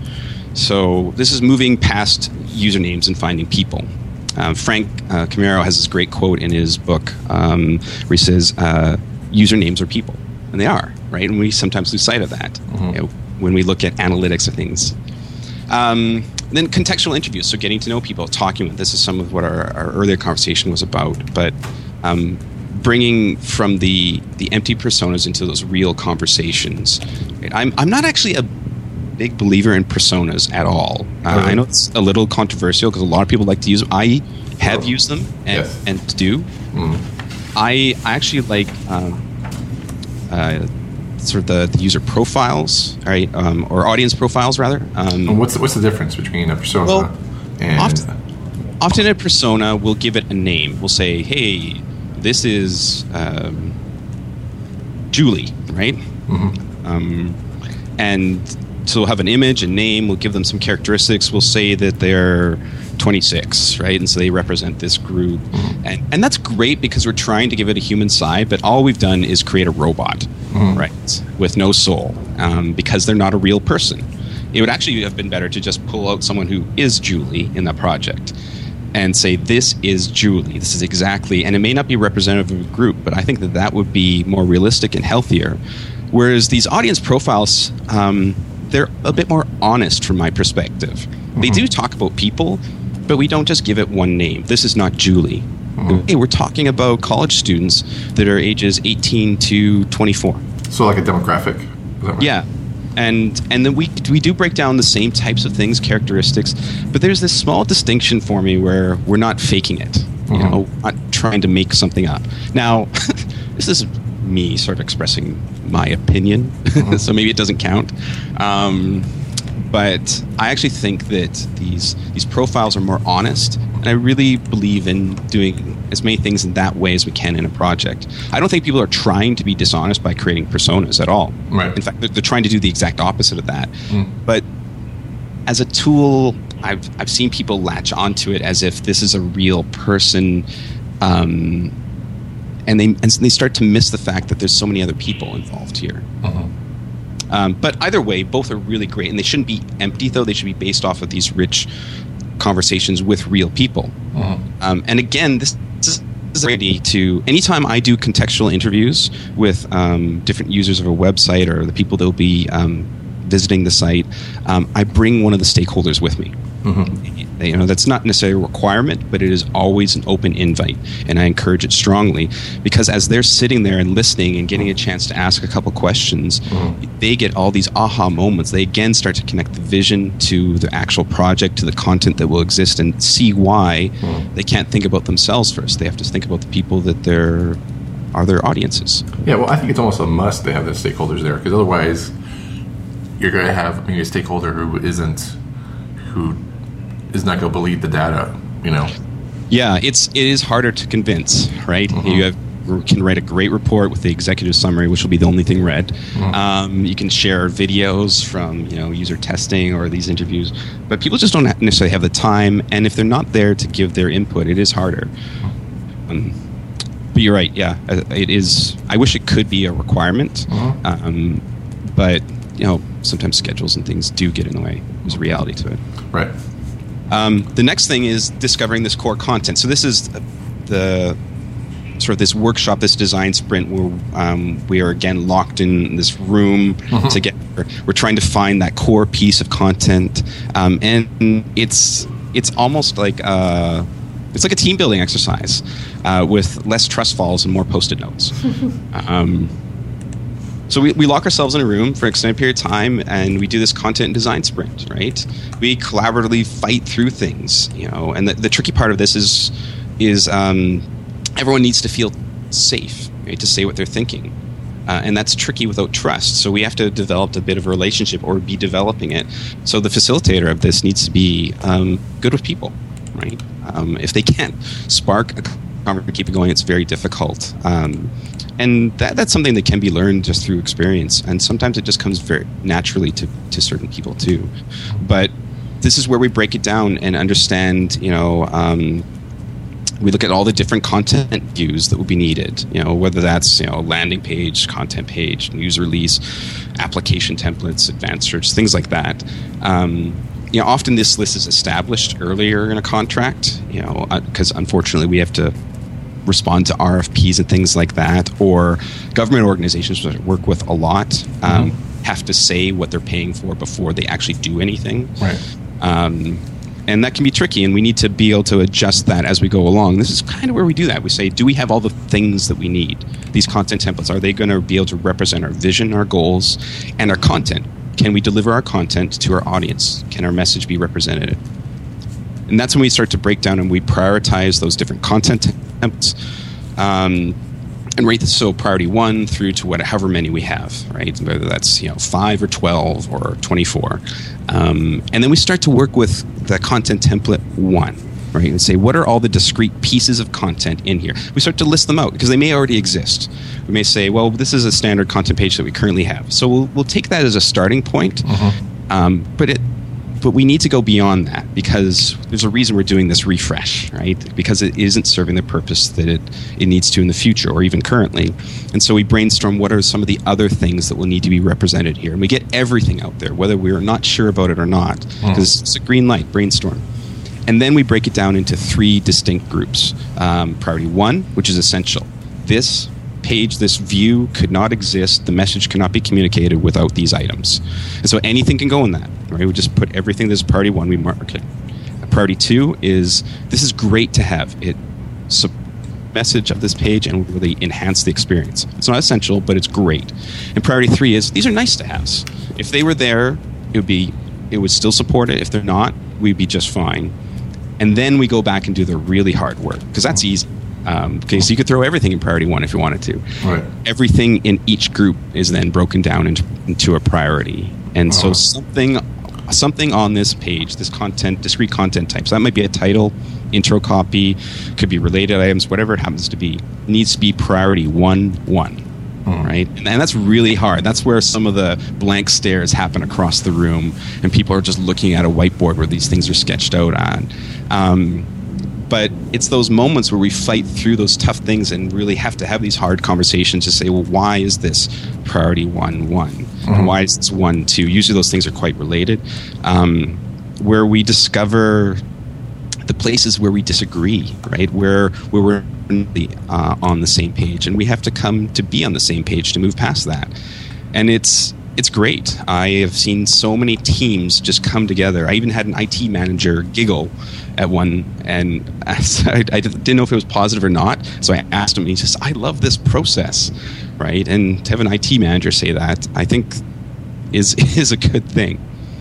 [SPEAKER 3] So this is moving past usernames and finding people. Um, Frank uh, Camaro has this great quote in his book um, where he says, uh, usernames are people. And they are, right? And we sometimes lose sight of that, mm-hmm. you know, when we look at analytics of things. Um, then contextual interviews, so getting to know people, talking about this is some of what our, our earlier conversation was about, but um, bringing from the the empty personas into those real conversations. Right? I'm I'm not actually a big believer in personas at all. Uh, mm-hmm. I know it's a little controversial because a lot of people like to use them. I have oh. used them and, yes. and do. Mm-hmm. I, I actually like um, uh, sort of the, the user profiles, right, um, or audience profiles rather. Um,
[SPEAKER 2] and what's what's the difference between a persona
[SPEAKER 3] well,
[SPEAKER 2] and
[SPEAKER 3] often, often a persona will give it a name. We'll say, "Hey, this is um, Julie," right? Mm-hmm. Um, and so we'll have an image, a name. We'll give them some characteristics. We'll say that they're twenty-six, right? And so they represent this group. Mm-hmm. And and that's great because we're trying to give it a human side, but all we've done is create a robot, mm-hmm. right? With no soul, um, because they're not a real person. It would actually have been better to just pull out someone who is Julie in that project and say, this is Julie. This is exactly, and it may not be representative of a group, but I think that that would be more realistic and healthier. Whereas these audience profiles, um, they're a bit more honest from my perspective. Mm-hmm. They do talk about people, but we don't just give it one name. This is not Julie. Mm-hmm. Hey, we're talking about college students that are ages eighteen to twenty-four.
[SPEAKER 2] So like a demographic? Is that right?
[SPEAKER 3] Yeah. And and then we we do break down the same types of things, characteristics, but there's this small distinction for me where we're not faking it. Mm-hmm. You know, not trying to make something up. Now, this is me sort of expressing my opinion, mm-hmm. so maybe it doesn't count. Um, but I actually think that these these profiles are more honest, and I really believe in doing as many things in that way as we can in a project. I don't think people are trying to be dishonest by creating personas at all.
[SPEAKER 2] Right.
[SPEAKER 3] In fact, they're, they're trying to do the exact opposite of that. Mm. But as a tool, I've I've seen people latch onto it as if this is a real person. Um, And they and they start to miss the fact that there's so many other people involved here. Uh-huh. Um, but either way, both are really great, and they shouldn't be empty. Though they should be based off of these rich conversations with real people. Uh-huh. Um, and again, this, this is ready to anytime I do contextual interviews with um, different users of a website or the people that will be um, visiting the site, um, I bring one of the stakeholders with me. Mm-hmm. You know, that's not necessarily a requirement, but it is always an open invite, and I encourage it strongly because as they're sitting there and listening and getting a chance to ask a couple questions, mm-hmm. they get all these aha moments. They again start to connect the vision to the actual project, to the content that will exist, and see why mm-hmm. they can't think about themselves first. They have to think about the people that they're are their audiences.
[SPEAKER 2] Yeah, well, I think it's almost a must to have the stakeholders there because otherwise, you're going to have maybe a stakeholder who isn't who. is not going to believe the data, you know.
[SPEAKER 3] Yeah, it's it is harder to convince, right? Mm-hmm. You have can write a great report with the executive summary, which will be the only thing read. Mm-hmm. Um, you can share videos from you know user testing or these interviews, but people just don't necessarily have the time. And if they're not there to give their input, it is harder. Um, but you're right. Yeah, it is. I wish it could be a requirement, mm-hmm. um, but you know sometimes schedules and things do get in the way. There's a reality to it.
[SPEAKER 2] Right.
[SPEAKER 3] Um, the next thing is discovering this core content. So this is the sort of this workshop, this design sprint where um, we are again locked in this room mm-hmm. together. We're trying to find that core piece of content, um, and it's it's almost like a, it's like a team building exercise. uh, with less trust falls and more post-it notes. um, So we, we lock ourselves in a room for an extended period of time, and we do this content and design sprint, right? We collaboratively fight through things, you know. And the, the tricky part of this is is um, everyone needs to feel safe, right, to say what they're thinking, uh, and that's tricky without trust. So we have to develop a bit of a relationship, or be developing it. So the facilitator of this needs to be um, good with people, right? Um, if they can't spark a conversation, keep it going, it's very difficult. Um, And that, that's something that can be learned just through experience. And sometimes it just comes very naturally to, to certain people too. But this is where we break it down and understand, you know, um, we look at all the different content views that will be needed, you know, whether that's, you know, landing page, content page, news release, application templates, advanced search, things like that. Um, you know, often this list is established earlier in a contract, you know, because uh, unfortunately we have to respond to R F Ps and things like that, or government organizations that work with a lot um, mm-hmm. have to say what they're paying for before they actually do anything.
[SPEAKER 2] Right.
[SPEAKER 3] Um, and that can be tricky, and we need to be able to adjust that as we go along. This is kind of where we do that. We say, do we have all the things that we need? These content templates, are they going to be able to represent our vision, our goals, and our content? Can we deliver our content to our audience? Can our message be represented? And that's when we start to break down and we prioritize those different content templates um, and rate this, so priority one through to whatever many we have, right? Whether that's, you know, five or twelve or twenty-four. Um, and then we start to work with the content template one, right? And say, what are all the discrete pieces of content in here? We start to list them out because they may already exist. We may say, well, this is a standard content page that we currently have. So we'll, we'll take that as a starting point. Uh-huh. Um, but it But we need to go beyond that, because there's a reason we're doing this refresh, right? Because it isn't serving the purpose that it, it needs to in the future or even currently. And so we brainstorm what are some of the other things that will need to be represented here. And we get everything out there, whether we're not sure about it or not, because mm. it's a green light, brainstorm. And then we break it down into three distinct groups. Um, priority one, which is essential. This page, this view could not exist, the message cannot be communicated without these items. And so anything can go in that, right? We just put everything that's priority one, we mark it. Priority two is, this is great to have. It sub- message of this page and will really enhance the experience. It's not essential, but it's great. And priority three is, these are nice to haves. If they were there, it would be, it would still support it. If they're not, we'd be just fine. And then we go back and do the really hard work, because that's easy. Um, okay, so you could throw everything in priority one if you wanted to.
[SPEAKER 2] Right.
[SPEAKER 3] Everything in each group is then broken down into, into a priority. And uh-huh. so something something on this page, this content, discrete content types, that might be a title, intro copy, could be related items, whatever it happens to be, needs to be priority one, one. Uh-huh. Right? And, and that's really hard. That's where some of the blank stares happen across the room, and people are just looking at a whiteboard where these things are sketched out on. Um, But it's those moments where we fight through those tough things and really have to have these hard conversations to say, well, why is this priority one, one? Mm-hmm. And why is this one, two? Usually those things are quite related. Um, where we discover the places where we disagree, right? Where, where we're uh, on the same page. And we have to come to be on the same page to move past that. And it's... It's great. I have seen so many teams just come together. I even had an I T manager giggle at one, and I, I didn't know if it was positive or not. So I asked him, and he says, I love this process, right? And to have an I T manager say that, I think is is a good thing.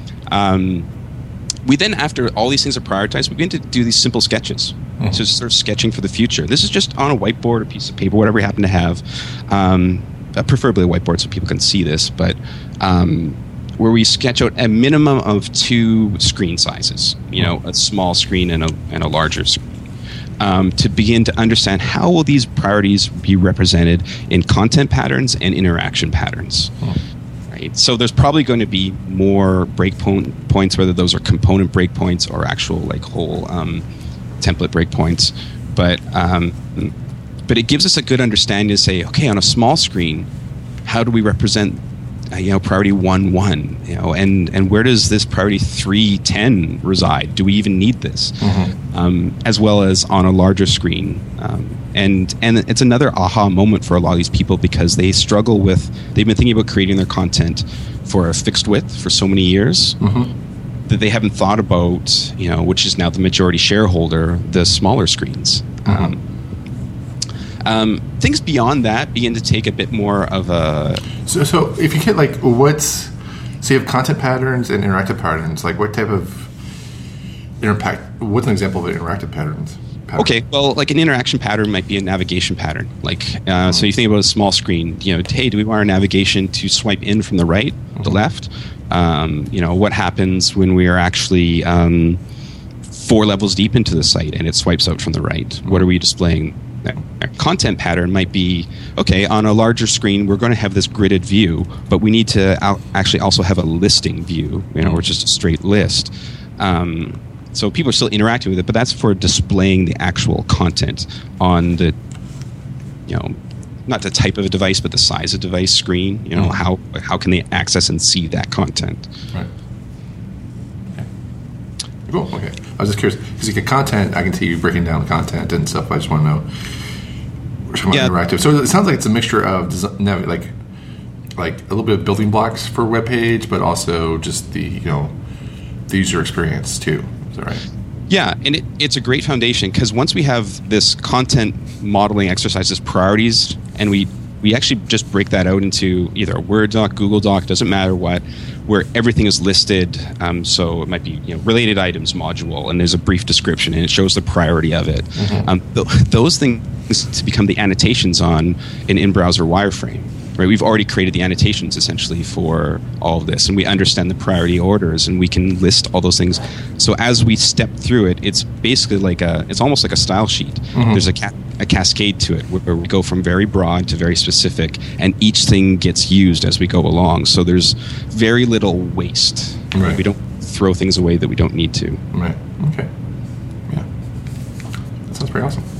[SPEAKER 3] Um, we then, after all these things are prioritized, we begin to do these simple sketches. Mm-hmm. So sort of sketching for the future. This is just on a whiteboard, a piece of paper, whatever we happen to have. Um, Uh, preferably a whiteboard so people can see this, but um, where we sketch out a minimum of two screen sizes, you know, a small screen and a, and a larger screen, um, to begin to understand how will these priorities be represented in content patterns and interaction patterns. Hmm. Right? So there's probably going to be more breakpoint points, whether those are component breakpoints or actual like whole um, template breakpoints, but um, But it gives us a good understanding to say, okay, on a small screen, how do we represent, uh, you know, priority one, one, you know, and, and where does this priority three, ten reside? Do we even need this? Mm-hmm. Um, as well as on a larger screen. Um, and and it's another aha moment for a lot of these people, because they struggle with, they've been thinking about creating their content for a fixed width for so many years. Mm-hmm. That they haven't thought about, you know, which is now the majority shareholder, the smaller screens. Mm-hmm. Um, Um, things beyond that begin to take a bit more of a...
[SPEAKER 2] So, so if you get like, what's... So you have content patterns and interactive patterns. Like what type of impact... What's an example of an interactive patterns? Pattern?
[SPEAKER 3] Okay, well, like an interaction pattern might be a navigation pattern. Like, uh, mm-hmm. so you think about a small screen. You know, hey, do we want our navigation to swipe in from the right, mm-hmm. the left? Um, you know, what happens when we are actually um, four levels deep into the site and it swipes out from the right? Mm-hmm. What are we displaying? A content pattern might be, okay, on a larger screen, we're going to have this gridded view, but we need to out- actually also have a listing view, you know, or just a straight list. Um, so people are still interacting with it, but that's for displaying the actual content on the, you know, not the type of a device, but the size of device screen. You know, mm-hmm. how how can they access and see that content?
[SPEAKER 2] Right. Okay. Cool. Okay. I was just curious because you get content. I can see you breaking down the content and stuff. I just want to know. Yeah. Interactive. So it sounds like it's a mixture of design, like like a little bit of building blocks for a web page, but also just the you know the user experience too. Is that right?
[SPEAKER 3] Yeah, and it, it's a great foundation because once we have this content modeling exercise as priorities, and we, we actually just break that out into either a Word doc, Google Doc, doesn't matter what, where everything is listed. Um, so it might be you know, related items module, and there's a brief description, and it shows the priority of it. Mm-hmm. Um, th- those things to become the annotations on an in-browser wireframe. Right, we've already created the annotations essentially for all of this, and we understand the priority orders, and we can list all those things. So as we step through it, it's basically like a, it's almost like a style sheet. Mm-hmm. There's a, ca- a cascade to it where we go from very broad to very specific, and each thing gets used as we go along. So there's very little waste.
[SPEAKER 2] Right.
[SPEAKER 3] We don't throw things away that we don't need to.
[SPEAKER 2] Right. Okay. Yeah. That sounds pretty awesome.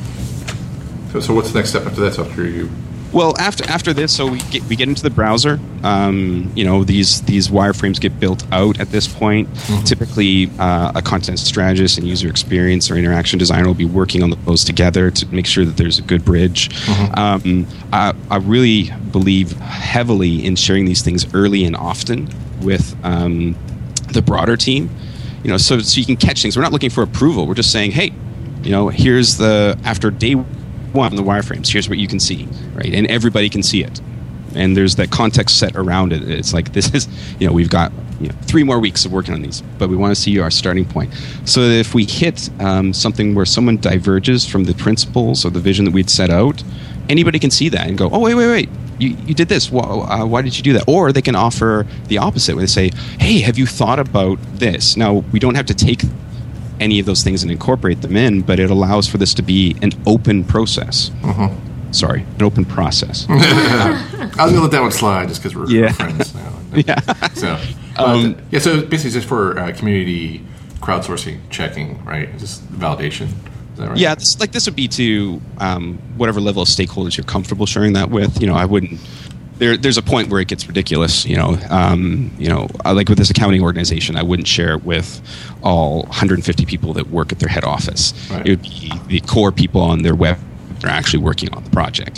[SPEAKER 2] So, so what's the next step after that? So after you.
[SPEAKER 3] Well, after after this, so we get we get into the browser. Um, you know, these these wireframes get built out at this point. Mm-hmm. Typically, uh, a content strategist and user experience or interaction designer will be working on those together to make sure that there's a good bridge. Mm-hmm. Um, I, I really believe heavily in sharing these things early and often with um, the broader team. You know, so so you can catch things. We're not looking for approval. We're just saying, hey, you know, here's the after day one, the wireframes, here's what you can see, right? And everybody can see it. And there's that context set around it. It's like, this is, you know, we've got you know, three more weeks of working on these, but we want to see our starting point. So that if we hit um, something where someone diverges from the principles or the vision that we'd set out, anybody can see that and go, oh, wait, wait, wait, you, you did this. Why, uh, why did you do that? Or they can offer the opposite, where they say, hey, have you thought about this? Now, we don't have to take any of those things and incorporate them in, but it allows for this to be an open process. Mm-hmm. Sorry, an open process.
[SPEAKER 2] I was going to let that one slide just because we're,
[SPEAKER 3] yeah.
[SPEAKER 2] we're friends now.
[SPEAKER 3] yeah.
[SPEAKER 2] So, um, yeah. So basically, just for uh, community crowdsourcing checking, right? Just validation. Is that right?
[SPEAKER 3] Yeah. This, like this would be to um, whatever level of stakeholders you're comfortable sharing that with. You know, I wouldn't. There, there's a point where it gets ridiculous, you know. Um, you know, like with this accounting organization, I wouldn't share it with all one hundred fifty people that work at their head office. Right. It would be the core people on their web that are actually working on the project.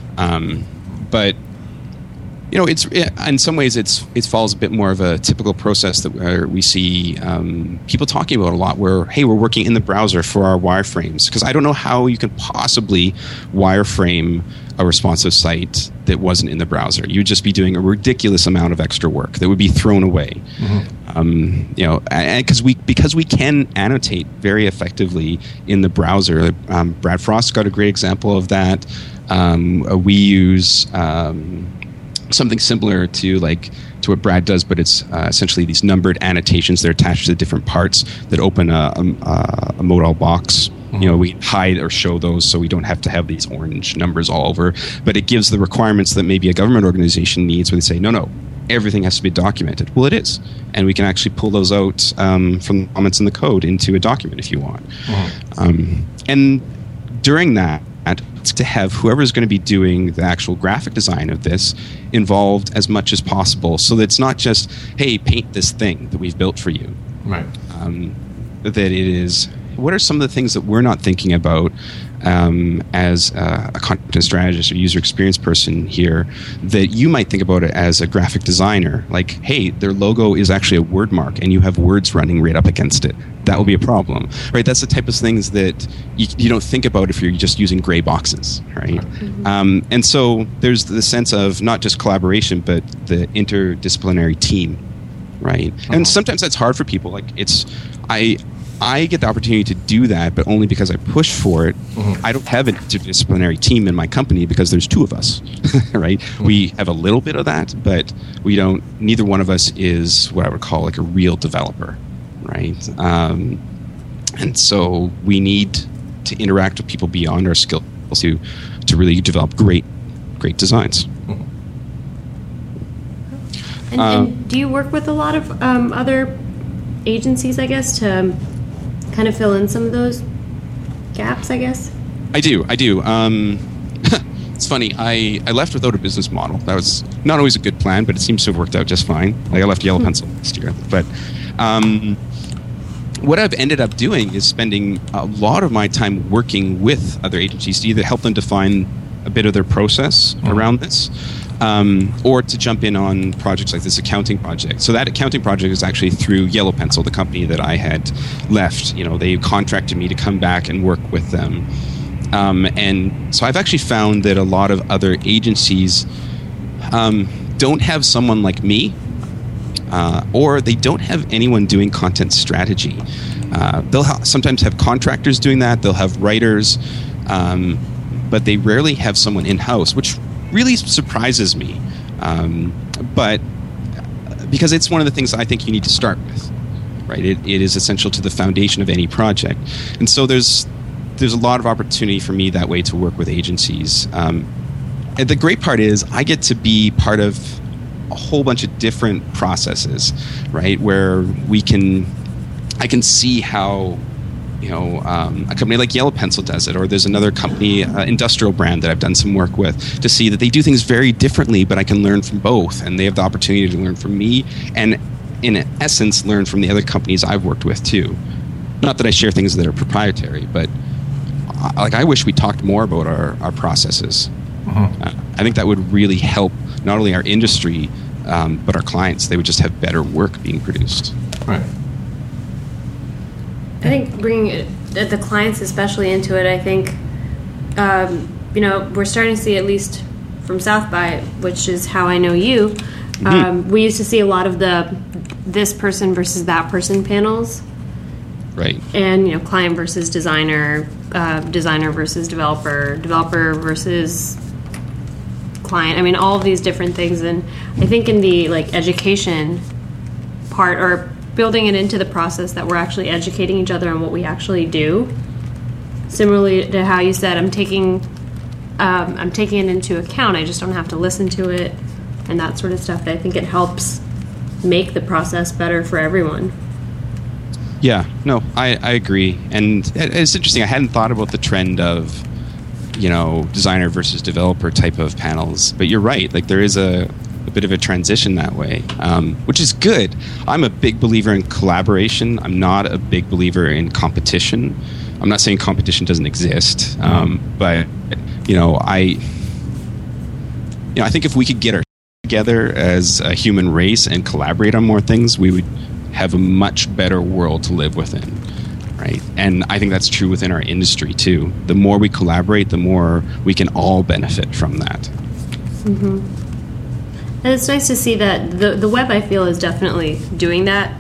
[SPEAKER 3] Um, but you know, it's it, in some ways it's it follows a bit more of a typical process that where we see um, people talking about a lot. Where hey, we're working in the browser for our wireframes, because I don't know how you could possibly wireframe a responsive site that wasn't in the browser. You'd just be doing a ridiculous amount of extra work that would be thrown away. Mm-hmm. Um, you know, because we because we can annotate very effectively in the browser. Um, Brad Frost got a great example of that. Um, we use um, something similar to like to what Brad does, but it's uh, essentially these numbered annotations that are attached to different parts that open a, a, a modal box. You know, we hide or show those so we don't have to have these orange numbers all over. But it gives the requirements that maybe a government organization needs, where they say, no, no, everything has to be documented. Well, it is. And we can actually pull those out um, from the comments in the code into a document if you want. Mm-hmm. Um, and during that, to have whoever is going to be doing the actual graphic design of this involved as much as possible, so that it's not just, hey, paint this thing that we've built for you.
[SPEAKER 2] Right.
[SPEAKER 3] Um, that it is... What are some of the things that we're not thinking about um, as a, a content strategist or user experience person here that you might think about it as a graphic designer? Like, hey, their logo is actually a word mark and you have words running right up against it. that will be a problem, right? That's the type of things that you, you don't think about if you're just using gray boxes, right? Mm-hmm. Um, and so there's the sense of not just collaboration, but the interdisciplinary team, right? Uh-huh. And sometimes that's hard for people. Like it's, I, I get the opportunity to do that, but only because I push for it. Mm-hmm. I don't have an interdisciplinary team in my company because there's two of us, right? Mm-hmm. We have a little bit of that, but we don't. Neither one of us is what I would call like a real developer, right? Um, and so we need to interact with people beyond our skills to to really develop great, great designs.
[SPEAKER 4] Mm-hmm. And, um, and do you work with a lot of um, other agencies, I guess, to kind of fill in some of those gaps, I guess?
[SPEAKER 3] I do, I do. Um, it's funny, I, I left without a business model. That was not always a good plan, but it seems to have worked out just fine. Like I left Yellow Pencil last year. But um, what I've ended up doing is spending a lot of my time working with other agencies to either help them define a bit of their process mm-hmm. around this, Um, or to jump in on projects like this accounting project. So that accounting project is actually through Yellow Pencil, the company that I had left. You know, they contracted me to come back and work with them. Um, and so I've actually found that a lot of other agencies um, don't have someone like me, uh, or they don't have anyone doing content strategy. Uh, they'll ha- sometimes have contractors doing that. They'll have writers, um, but they rarely have someone in-house, which really surprises me, um, but because it's one of the things I think you need to start with, right? It, it is essential to the foundation of any project, and so there's there's a lot of opportunity for me that way to work with agencies. Um, and the great part is I get to be part of a whole bunch of different processes, right? Where we can, I can see how. You know, um, a company like Yellow Pencil does it, or there's another company, uh, industrial brand that I've done some work with, to see that they do things very differently, but I can learn from both, and they have the opportunity to learn from me, and in essence, learn from the other companies I've worked with too. Not that I share things that are proprietary, but uh, like I wish we talked more about our, our processes. Uh-huh. Uh, I think that would really help not only our industry, um, but our clients. They would just have better work being produced.
[SPEAKER 2] Right.
[SPEAKER 4] I think bringing it, the clients especially into it, I think, um, you know, we're starting to see, at least from South by, which is how I know you, mm-hmm. um, we used to see a lot of the this person versus that person panels.
[SPEAKER 3] Right.
[SPEAKER 4] And, you know, client versus designer, uh, designer versus developer, developer versus client. I mean, all of these different things. And I think in the, like, education part, or building it into the process that we're actually educating each other on what we actually do. Similarly to how you said, I'm taking, um, I'm taking it into account. I just don't have to listen to it and that sort of stuff. But I think it helps make the process better for everyone.
[SPEAKER 3] Yeah, no, I, I agree. And it's interesting. I hadn't thought about the trend of, you know, designer versus developer type of panels. But you're right. Like there is a a bit of a transition that way, um, which is good. I'm a big believer in collaboration. I'm not a big believer in competition. I'm not saying competition doesn't exist, um, but you know, I, you know, I think if we could get our together as a human race and collaborate on more things, we would have a much better world to live within, right? And I think that's true within our industry too. The more we collaborate, the more we can all benefit from that.
[SPEAKER 4] Mm-hmm. And it's nice to see that the the web, I feel, is definitely doing that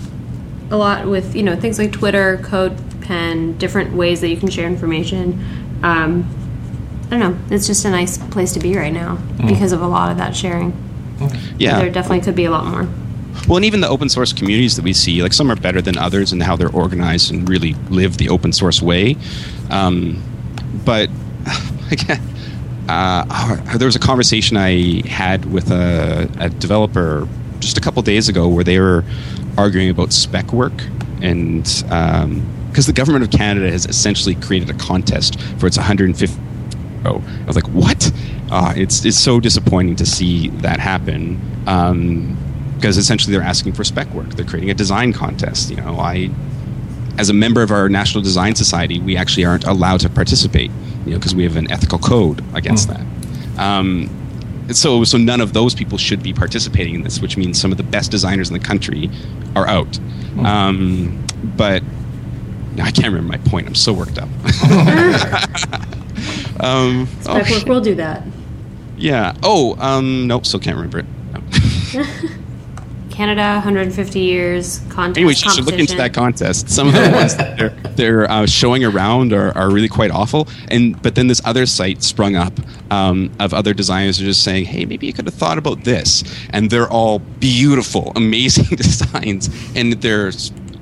[SPEAKER 4] a lot with, you know, things like Twitter, CodePen, different ways that you can share information. Um, I don't know. It's just a nice place to be right now mm. because of a lot of that sharing.
[SPEAKER 3] Yeah.
[SPEAKER 4] But there definitely could be a lot more.
[SPEAKER 3] Well, and even the open source communities that we see, like some are better than others in how they're organized and really live the open source way. Um, but again, Uh, there was a conversation I had with a, a developer just a couple days ago where they were arguing about spec work, and um, because the government of Canada has essentially created a contest for its one hundred fifty. Oh, I was like, what? Uh, it's it's so disappointing to see that happen, um, because essentially they're asking for spec work. They're creating a design contest. You know, I, as a member of our National Design Society, we actually aren't allowed to participate. You know, because we have an ethical code against mm. that. Um, so, so none of those people should be participating in this, which means some of the best designers in the country are out. Mm. Um, but I can't remember my point. I'm so worked up. um,
[SPEAKER 4] Specwork
[SPEAKER 3] oh,
[SPEAKER 4] will do that.
[SPEAKER 3] Yeah. Oh, um, nope. Still can't remember it. No.
[SPEAKER 4] Canada, one hundred fifty years contest.
[SPEAKER 3] Anyway, you should look into that contest. Some of the ones that they're, they're uh, showing around are, are really quite awful. And but then this other site sprung up um, of other designers who are just saying, "Hey, maybe you could have thought about this." And they're all beautiful, amazing designs, and they're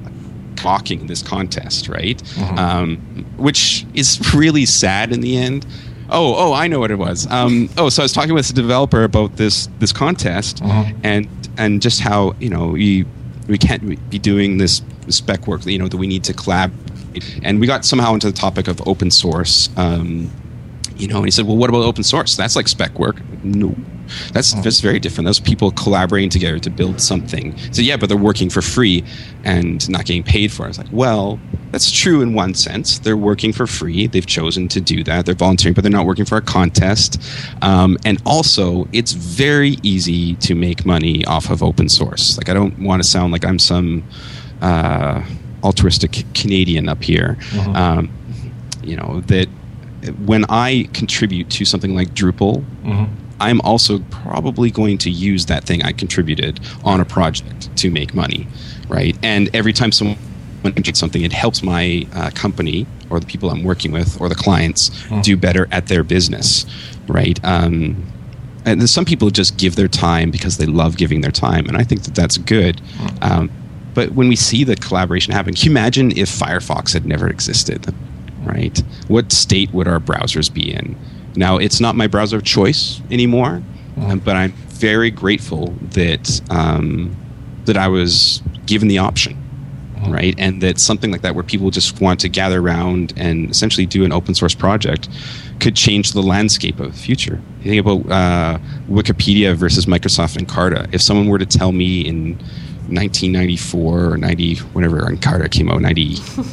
[SPEAKER 3] mocking this contest, right? Mm-hmm. Um, which is really sad in the end. Oh, oh, I know what it was. Um, oh, so I was talking with a developer about this this contest, mm-hmm. and and just how, you know, we we can't be doing this spec work, you know, that we need to collab. And we got somehow into the topic of open source. Um, you know, and he said, "Well, what about open source? That's like spec work." No, that's mm-hmm. that's very different. Those people collaborating together to build something. So yeah, but they're working for free and not getting paid for it. I was like, well, that's true in one sense. They're working for free. They've chosen to do that. They're volunteering, but they're not working for a contest. Um, and also, it's very easy to make money off of open source. Like, I don't want to sound like I'm some uh, altruistic Canadian up here. Mm-hmm. Um, you know, that when I contribute to something like Drupal, mm-hmm. I'm also probably going to use that thing I contributed on a project to make money, right? And every time someone contributes something, it helps my uh, company or the people I'm working with or the clients mm. do better at their business, right? Um, and there's some people just give their time because they love giving their time, and I think that that's good. Mm. Um, but when we see the collaboration happen, can you imagine if Firefox had never existed, right? What state would our browsers be in? Now, it's not my browser of choice anymore, mm. um, but I'm very grateful that um, that I was given the option. Right, and that something like that, where people just want to gather around and essentially do an open source project, could change the landscape of the future. You think about uh, Wikipedia versus Microsoft Encarta. If someone were to tell me in nineteen ninety-four or ninety, whenever Encarta came out, ninety,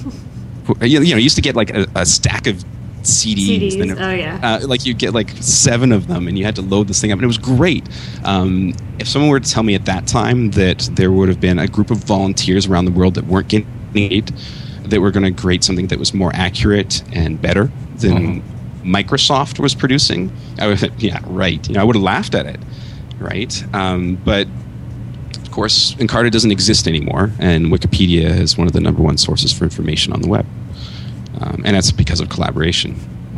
[SPEAKER 3] you know, you used to get like a, a stack of C Ds.
[SPEAKER 4] C Ds.
[SPEAKER 3] And,
[SPEAKER 4] oh yeah.
[SPEAKER 3] Uh, like you get like seven of them, and you had to load this thing up, and it was great. Um, if someone were to tell me at that time that there would have been a group of volunteers around the world that weren't getting paid, that were going to create something that was more accurate and better than mm-hmm. Microsoft was producing, I would, yeah, right. You know, I would have laughed at it, right? Um, but of course, Encarta doesn't exist anymore, and Wikipedia is one of the number one sources for information on the web. Um, and that's because of collaboration.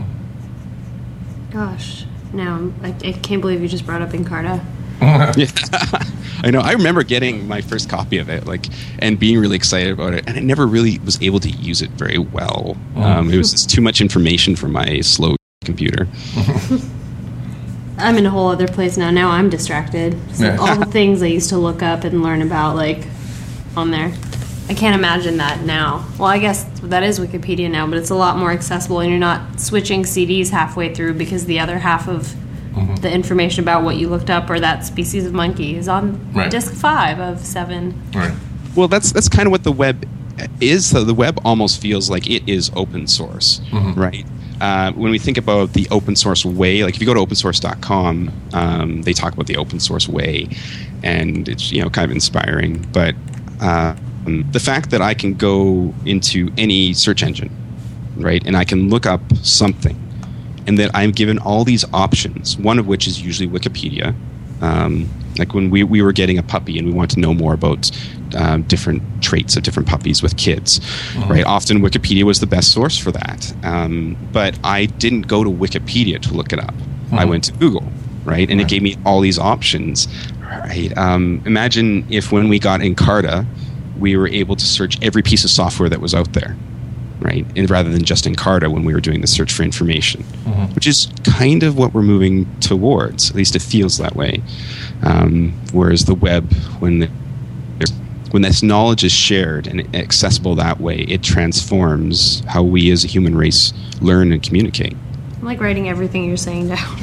[SPEAKER 4] Gosh, no, I, I can't believe you just brought up Encarta.
[SPEAKER 3] Yeah. I know. I remember getting my first copy of it, like, and being really excited about it, and I never really was able to use it very well. Um, it was just too much information for my slow computer.
[SPEAKER 4] I'm in a whole other place now. Now I'm distracted. So yeah. All the things I used to look up and learn about, like, on there. I can't imagine that now. Well, I guess that is Wikipedia now, but it's a lot more accessible, and you're not switching C Ds halfway through because the other half of mm-hmm. the information about what you looked up or that species of monkey is on right. disk five of seven.
[SPEAKER 2] Right.
[SPEAKER 3] Well, that's that's kind of what the web is. So the web almost feels like it is open source, mm-hmm. right? Uh, when we think about the open source way, like if you go to open source dot com, um, they talk about the open source way, and it's, you know, kind of inspiring. But uh, the fact that I can go into any search engine, right, and I can look up something, and that I'm given all these options, one of which is usually Wikipedia. Um, like when we, we were getting a puppy and we wanted to know more about um, different traits of different puppies with kids, mm-hmm. right? Often Wikipedia was the best source for that. Um, but I didn't go to Wikipedia to look it up. Mm-hmm. I went to Google, right? And right. it gave me all these options, right? Um, imagine if when we got Encarta, we were able to search every piece of software that was out there, right? And rather than just Encarta when we were doing the search for information, mm-hmm. which is kind of what we're moving towards. At least it feels that way. Um, whereas the web, when the, when this knowledge is shared and accessible that way, it transforms how we as a human race learn and communicate.
[SPEAKER 4] I'm like writing everything you're saying down.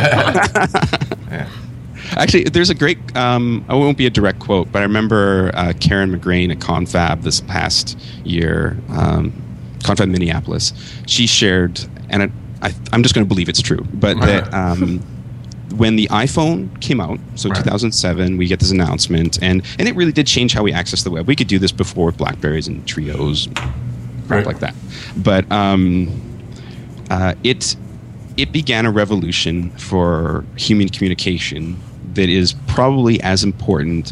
[SPEAKER 3] Yeah. Actually, there's a great, um, it won't be a direct quote, but I remember uh, Karen McGrain at Confab this past year, um, Confab Minneapolis, she shared, and it, I, I'm just going to believe it's true, but that um, when the iPhone came out, so right. two thousand seven, we get this announcement, and, and it really did change how we access the web. We could do this before with Blackberries and Trios, crap
[SPEAKER 2] Right.
[SPEAKER 3] like that. But um, uh, it it began a revolution for human communication that is probably as important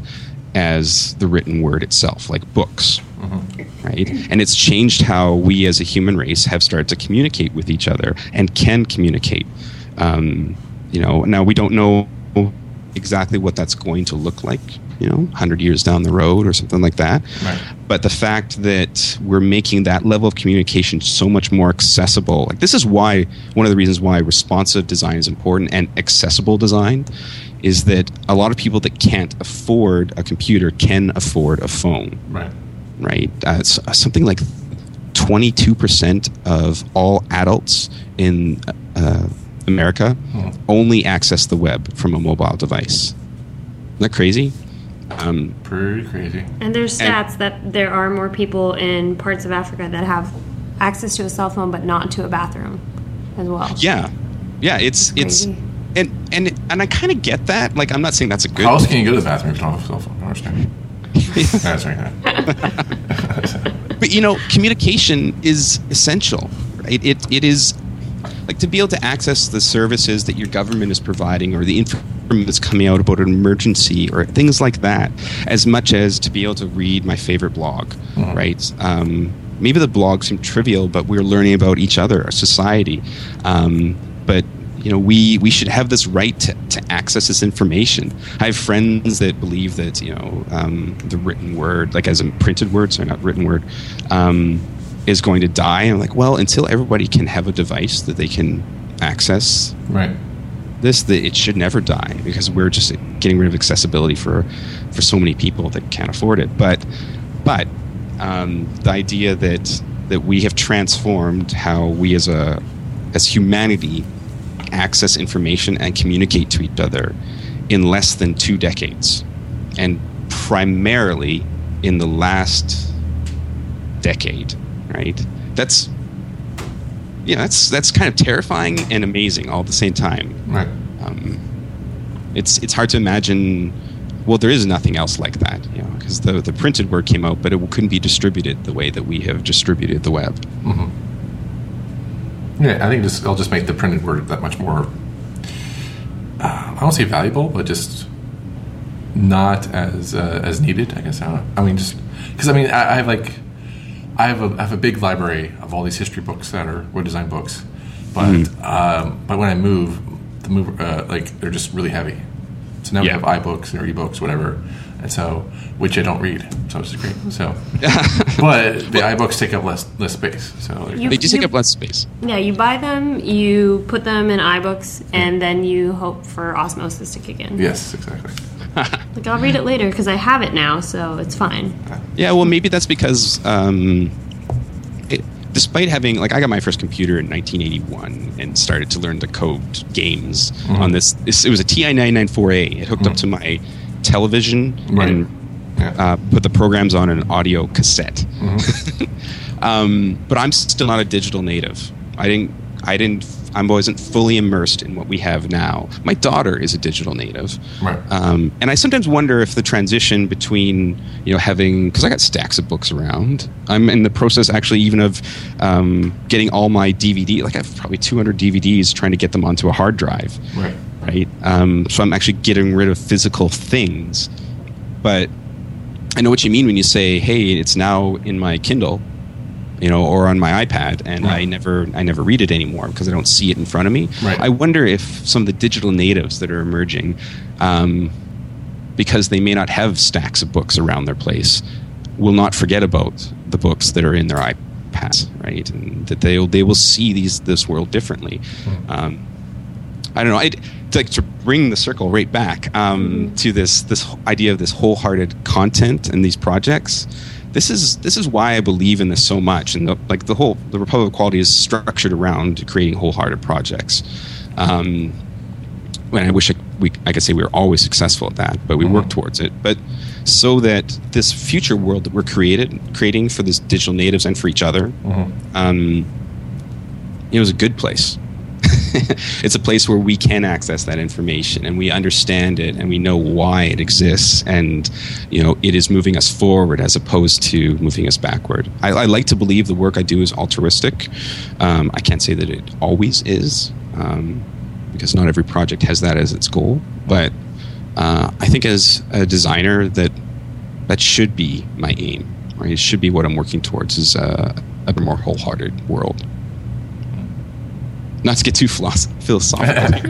[SPEAKER 3] as the written word itself, like books. Right? And it's changed how we as a human race have started to communicate with each other and can communicate. Um, you know, now we don't know exactly what that's going to look like, you know, one hundred years down the road or something like that.
[SPEAKER 2] Right.
[SPEAKER 3] But the fact that we're making that level of communication so much more accessible, like this is why, one of the reasons why responsive design is important and accessible design is that a lot of people that can't afford a computer can afford a phone.
[SPEAKER 2] Right.
[SPEAKER 3] Right? Uh, it's something like twenty-two percent of all adults in uh, America
[SPEAKER 2] Hmm.
[SPEAKER 3] only access the web from a mobile device. Isn't that crazy? Um,
[SPEAKER 2] Pretty crazy.
[SPEAKER 4] And there's
[SPEAKER 3] And-
[SPEAKER 4] stats that there are more people in parts of Africa that have access to a cell phone but not to a bathroom as well.
[SPEAKER 3] yeah. Yeah, it's
[SPEAKER 4] It's
[SPEAKER 3] it's
[SPEAKER 4] crazy.
[SPEAKER 3] and and and I kind of get that. Like I'm not saying that's a good
[SPEAKER 2] How else can you go to the bathroom if you don't have a cell phone? I don't understand. That's right.
[SPEAKER 3] But you know, communication is essential, right? It it is like to be able to access the services that your government is providing or the information that's coming out about an emergency or things like that, as much as to be able to read my favorite blog,
[SPEAKER 2] Mhm.
[SPEAKER 3] right? Um, maybe the blogs seem trivial, but we're learning about each other, our society. Um, but you know, we, we should have this right to, to access this information. I have friends that believe that, you know, um, the written word, like as a printed word, sorry, not written word, um, is going to die. And I'm like, well, until everybody can have a device that they can access
[SPEAKER 2] Right.
[SPEAKER 3] this, that it should never die because we're just getting rid of accessibility for, for so many people that can't afford it. But, but um, the idea that that we have transformed how we as a as humanity access information and communicate to each other in less than two decades, and primarily in the last decade, right? That's yeah, that's that's kind of terrifying and amazing all at the same time.
[SPEAKER 2] Right.
[SPEAKER 3] Um, it's it's hard to imagine. Well, there is nothing else like that, you know, because the the printed word came out, but it couldn't be distributed the way that we have distributed the web.
[SPEAKER 2] Mm-hmm. Yeah, I think just I'll just make the printed word that much more. Uh, I don't say valuable, but just not as uh, as needed. I guess I don't know. I mean, just because I mean I, I have like I have a I have a big library of all these history books that are web design books, but
[SPEAKER 3] Mm-hmm.
[SPEAKER 2] um, but when I move, the move uh, like they're just really heavy. So now
[SPEAKER 3] Yeah.
[SPEAKER 2] we have iBooks or eBooks, whatever, and so which I don't read, so it's great. So, but the iBooks take up less less space. So
[SPEAKER 4] You-
[SPEAKER 3] They just take up less space.
[SPEAKER 4] Yeah, you buy them, you put them in iBooks, and then you hope for osmosis to kick in.
[SPEAKER 2] yes, exactly.
[SPEAKER 4] Like, I'll read it later because I have it now, so it's fine.
[SPEAKER 3] Yeah, well, maybe that's because, um, it, despite having, like, I got my first computer in nineteen eighty-one and started to learn to code games
[SPEAKER 2] Mhm.
[SPEAKER 3] on this, this. It was a T I nine ninety-four A. It hooked up
[SPEAKER 2] Mhm.
[SPEAKER 3] to my television
[SPEAKER 2] Right.
[SPEAKER 3] and
[SPEAKER 2] Yeah.
[SPEAKER 3] uh, put the programs on an audio cassette.
[SPEAKER 2] Mhm.
[SPEAKER 3] Um, but I'm still not a digital native. I didn't. I didn't. I wasn't fully immersed in what we have now. My daughter is a digital native,
[SPEAKER 2] Right.
[SPEAKER 3] um, and I sometimes wonder if the transition between you know having because I got stacks of books around. I'm in the process actually even of um, getting all my D V D. Like I have probably two hundred D V Ds trying to get them onto a hard drive.
[SPEAKER 2] Right.
[SPEAKER 3] Right. Um, so I'm actually getting rid of physical things, but I know what you mean when you say, "Hey, it's now in my Kindle." You know, or on my iPad, and
[SPEAKER 2] Right.
[SPEAKER 3] I never, I never read it anymore because I don't see it in front of me.
[SPEAKER 2] Right.
[SPEAKER 3] I wonder if some of the digital natives that are emerging, um, because they may not have stacks of books around their place, will not forget about the books that are in their iPads, right? And that they they will see these this world differently. Um, I don't know. I'd like to bring the circle right back um, to this this idea of this wholehearted content and these projects. This is this is why I believe in this so much, and the, like the whole the Republic of Quality is structured around creating wholehearted projects. Um, when I wish I, we I could say we were always successful at that, but we
[SPEAKER 2] Mhm.
[SPEAKER 3] work towards it. But so that this future world that we're created creating for this digital natives and for each other,
[SPEAKER 2] Mhm.
[SPEAKER 3] um, it was a good place. it's a place where we can access that information and we understand it and we know why it exists, and you know it is moving us forward as opposed to moving us backward. I, I like to believe the work I do is altruistic. Um, I can't say that it always is, um, because not every project has that as its goal. But uh, I think as a designer, that that should be my aim. Right? It should be what I'm working towards, is a, a more wholehearted world. Not to get too philosophical.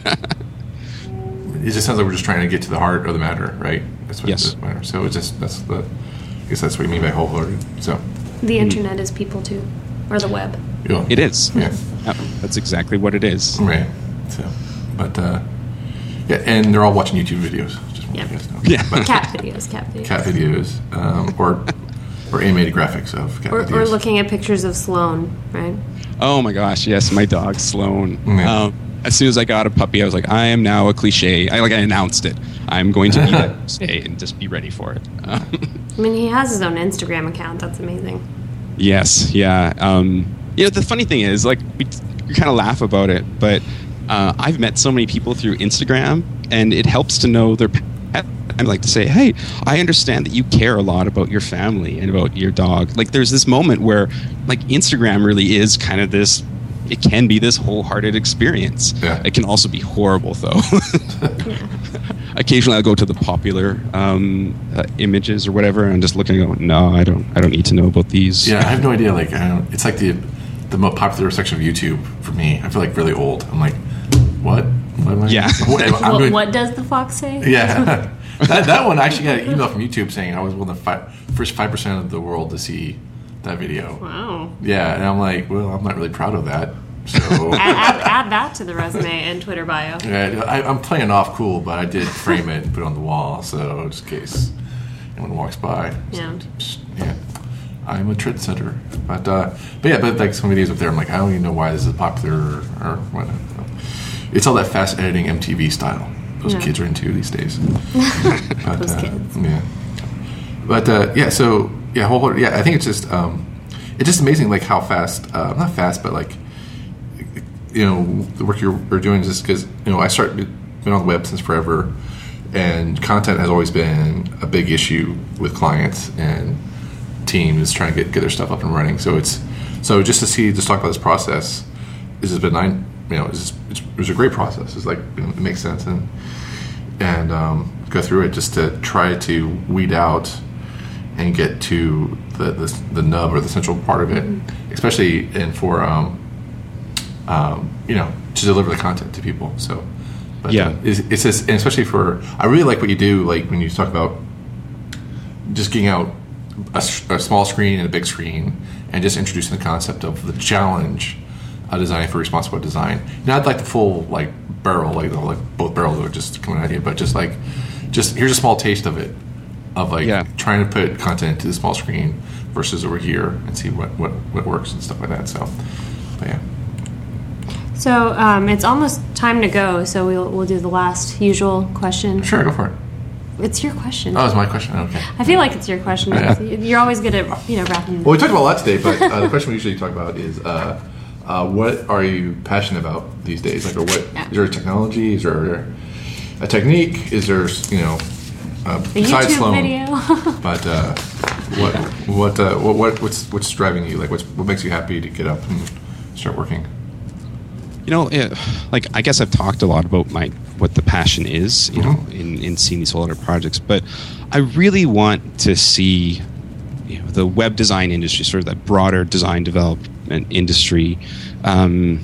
[SPEAKER 2] It just sounds like we're just trying to get to the heart of the matter, right? That's what
[SPEAKER 3] Yes.
[SPEAKER 2] the matter. So it's just that's the. I guess that's what you mean by wholehearted. So.
[SPEAKER 4] The internet is people too, or the web.
[SPEAKER 2] Yeah.
[SPEAKER 3] It is.
[SPEAKER 2] Yeah.
[SPEAKER 3] Yeah, that's exactly what it is.
[SPEAKER 2] Right. So, but uh, yeah, and they're all watching YouTube videos. Just want
[SPEAKER 4] Yeah.
[SPEAKER 2] you guys know.
[SPEAKER 3] Yeah.
[SPEAKER 2] But
[SPEAKER 4] Cat videos, cat videos.
[SPEAKER 2] cat videos, um, or or animated graphics of cat
[SPEAKER 4] Or,
[SPEAKER 2] videos.
[SPEAKER 4] or looking at pictures of Sloan, right?
[SPEAKER 3] Oh my gosh, yes, my dog Sloan.
[SPEAKER 2] Yeah.
[SPEAKER 3] Um, as soon as I got a puppy, I was like, I am now a cliche. I like I announced it. I'm going to be that cliche and just be ready for it. Um,
[SPEAKER 4] I mean, he has his own Instagram account. That's amazing.
[SPEAKER 3] yes, yeah. Um, you know, the funny thing is, like, we, we kind of laugh about it, but uh, I've met so many people through Instagram, and it helps to know their pet. I like to say, hey, I understand that you care a lot about your family and about your dog. Like, there's this moment where, like, Instagram really is kind of this, it can be this wholehearted experience.
[SPEAKER 2] Yeah.
[SPEAKER 3] It can also be horrible, though. Occasionally I'll go to the popular um, uh, images or whatever, and I'm just looking and go, no, I don't, I don't need to know about these.
[SPEAKER 2] Yeah, I have no idea. Like, I don't, it's like the the most popular section of YouTube for me. I feel like really old. I'm like, what? What am I?
[SPEAKER 3] Yeah.
[SPEAKER 2] What, I'm
[SPEAKER 4] What,
[SPEAKER 2] doing-
[SPEAKER 4] what does the fox say?
[SPEAKER 2] Yeah. that, that one, I actually got an email from YouTube saying I was one of the five, first five percent of the world to see that video.
[SPEAKER 4] Wow.
[SPEAKER 2] Yeah, and I'm like, well, I'm not really proud of that. So
[SPEAKER 4] add, add, add that to the resume and Twitter bio.
[SPEAKER 2] yeah, I, I'm playing off cool, but I did frame it and put it on the wall, so just in case anyone walks by.
[SPEAKER 4] Yeah.
[SPEAKER 2] So, yeah. I'm a trendsetter. But, uh, but yeah, but like some videos up there, I'm like, I don't even know why this is popular or, or what. It's all that fast editing M T V style. Those
[SPEAKER 4] Yeah.
[SPEAKER 2] kids are into these days. But,
[SPEAKER 4] Those
[SPEAKER 2] uh,
[SPEAKER 4] kids.
[SPEAKER 2] Yeah. But uh, yeah, so yeah, whole yeah. I think it's just um, it's just amazing, like how fast, uh, not fast, but like you know the work you're, you're doing is just because you know I started been on the web since forever, and content has always been a big issue with clients and teams trying to get, get their stuff up and running. So it's so just to see just talk about this process, this has been nine. You know, it's, it's, it was a great process. It's like you know, it makes sense and and um, go through it just to try to weed out and get to the, the the nub or the central part of it, especially and for um, um, you know to deliver the content to people. So, but,
[SPEAKER 3] Yeah.
[SPEAKER 2] uh, it's, it's just, and especially for I really like what you do. Like when you talk about just getting out a, s- a small screen and a big screen, and just introducing the concept of the challenge of designing for responsible design. Not like the full like barrel, like the, like both barrels are just coming at you, but just like just here's a small taste of it. Of like
[SPEAKER 3] Yeah.
[SPEAKER 2] trying to put content into the small screen versus over here and see what, what, what works and stuff like that. So, but yeah.
[SPEAKER 4] So um, it's almost time to go. So we'll we'll do the last usual question.
[SPEAKER 2] Sure, go for it.
[SPEAKER 4] It's your question.
[SPEAKER 2] Oh, it's my question. Okay.
[SPEAKER 4] I feel like it's your question.
[SPEAKER 2] Yeah.
[SPEAKER 4] You're always good at you know wrapping.
[SPEAKER 2] Well, we talked about a lot today, but uh, the question we usually talk about is uh, uh, what are you passionate about these days? Like, or what
[SPEAKER 4] Yeah.
[SPEAKER 2] is there a technology? Is there a technique? Is there you know uh,
[SPEAKER 4] A
[SPEAKER 2] besides
[SPEAKER 4] YouTube
[SPEAKER 2] Sloan?
[SPEAKER 4] video.
[SPEAKER 2] But uh, what what, uh, what what what's what's driving you? Like, what's what makes you happy to get up and start working?
[SPEAKER 3] You know, it, like I guess I've talked a lot about my what the passion is, you know, in, in seeing these whole other projects, but I really want to see, you know, the web design industry, sort of that broader design development industry, um,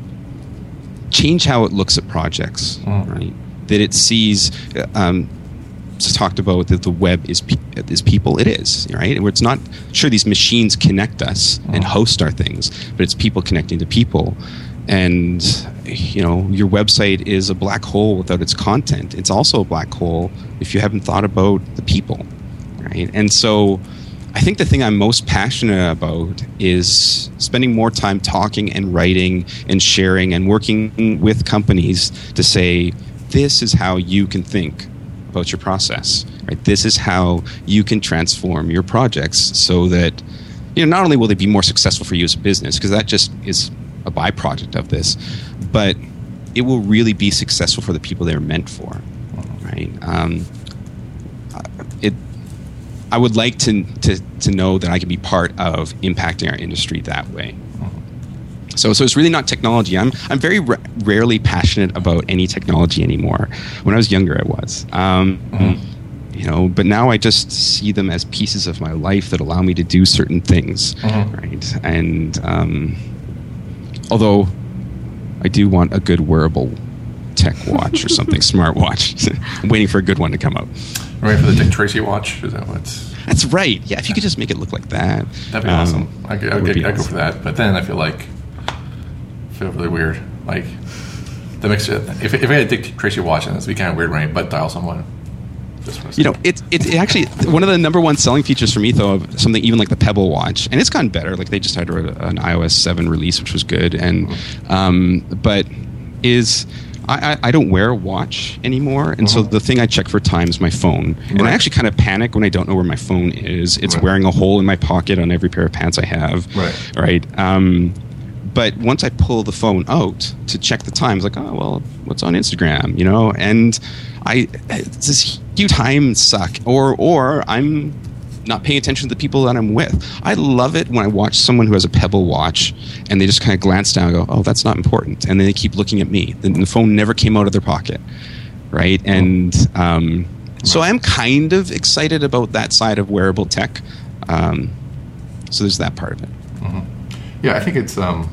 [SPEAKER 3] change how it looks at projects,
[SPEAKER 2] Mm.
[SPEAKER 3] right? That it sees. Um, just talked about that the web is pe- is people. It is right. Where it's not sure these machines connect us and host our things, but it's people connecting to people. And you know, your website is a black hole without its content. It's also a black hole if you haven't thought about the people, right? And so, I think the thing I'm most passionate about is spending more time talking and writing and sharing and working with companies to say, this is how you can think about your process, right? This is how you can transform your projects so that, you know, not only will they be more successful for you as a business, because that just is a byproduct of this, but it will really be successful for the people they're meant for, right? Um, it. I would like to, to to know that I can be part of impacting our industry that way. So, so it's really not technology. I'm I'm very ra- rarely passionate about any technology anymore. When I was younger, I was. Um, mm-hmm. You know, but now I just see them as pieces of my life that allow me to do certain things, mm-hmm. right? And um, although I do want a good wearable tech watch or something, smartwatch. I'm waiting for a good one to come out.
[SPEAKER 2] Right, for the Dick Tracy watch? Is that what's...
[SPEAKER 3] That's right. Yeah, if you could just make it look like that.
[SPEAKER 2] That'd be um, awesome. I could, I'd, I'd awesome. go for that. But then I feel like... I feel really weird. Like, that makes it... If, if I had a Dick Tracy watch, then it would be kind of weird when I butt dial someone.
[SPEAKER 3] You know, it's it, it actually... One of the number one selling features for me, though, of something even like the Pebble watch, and it's gotten better. Like, they just had a, an i O S seven release, which was good. And um, But is... I, I, I don't wear a watch anymore, and uh-huh. so the thing I check for time is my phone. Right. And I actually kind of panic when I don't know where my phone is. It's right. wearing a hole in my pocket on every pair of pants I have.
[SPEAKER 2] Right.
[SPEAKER 3] Right. Um, but once I pull the phone out to check the time, it's like, oh, well, what's on Instagram? You know, and I it's this huge time suck. Or or I'm not paying attention to the people that I'm with. I love it when I watch someone who has a Pebble watch and they just kind of glance down and go, oh, that's not important. And then they keep looking at me. The, the phone never came out of their pocket, right? And um, so I'm kind of excited about that side of wearable tech. Um, so there's that part of it.
[SPEAKER 2] Mm-hmm. Yeah, I think it's... Um,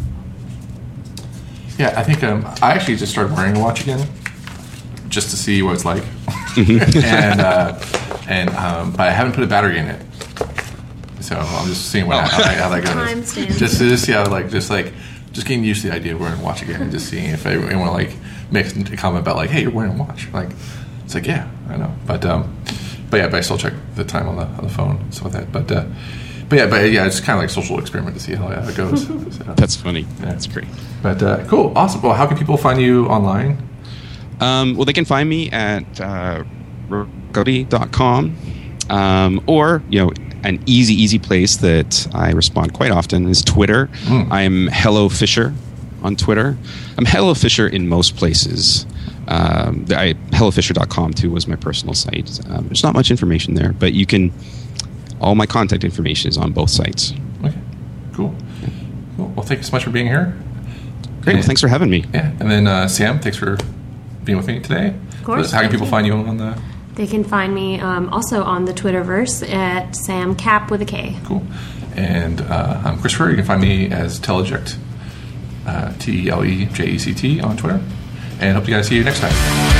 [SPEAKER 2] yeah, I think um, I actually just started wearing a watch again just to see what it's like. and... Uh, And um, but I haven't put a battery in it, so I'm just seeing what, how, that, how that goes. Just to see how like just like just getting used to the idea of wearing a watch again, and just seeing if anyone like makes a comment about like, hey, you're wearing a watch. Like it's like yeah, I know, but um, but yeah, but I still check the time on the on the phone and stuff like that. But uh, but yeah, but yeah, it's kind of like a social experiment to see how, how it goes. So,
[SPEAKER 3] that's funny.
[SPEAKER 2] Yeah.
[SPEAKER 3] That's great.
[SPEAKER 2] But uh, cool, awesome. Well, how can people find you online?
[SPEAKER 3] Um, well, they can find me at. Uh, Rokody dot com, um, or you know, an easy, easy place that I respond quite often is Twitter. Mm. I'm Hello Fisher on Twitter. I'm Hello Fisher in most places. Um, I, hello fisher dot com too was my personal site. Um, there's not much information there, but you can. All my contact information is on both sites.
[SPEAKER 2] Okay, cool. Cool. Well, thank you so much for being here.
[SPEAKER 3] Great. Well, thanks for having me.
[SPEAKER 2] Yeah, and then uh, Sam, thanks for being with me today.
[SPEAKER 4] Of course.
[SPEAKER 2] How can people you. find you on the?
[SPEAKER 4] They can find me um, also on the Twitterverse at Sam Cap with a K.
[SPEAKER 2] Cool. And uh, I'm Christopher. You can find me as Teleject, uh, T E L E J E C T on Twitter. And hope you guys see you next time.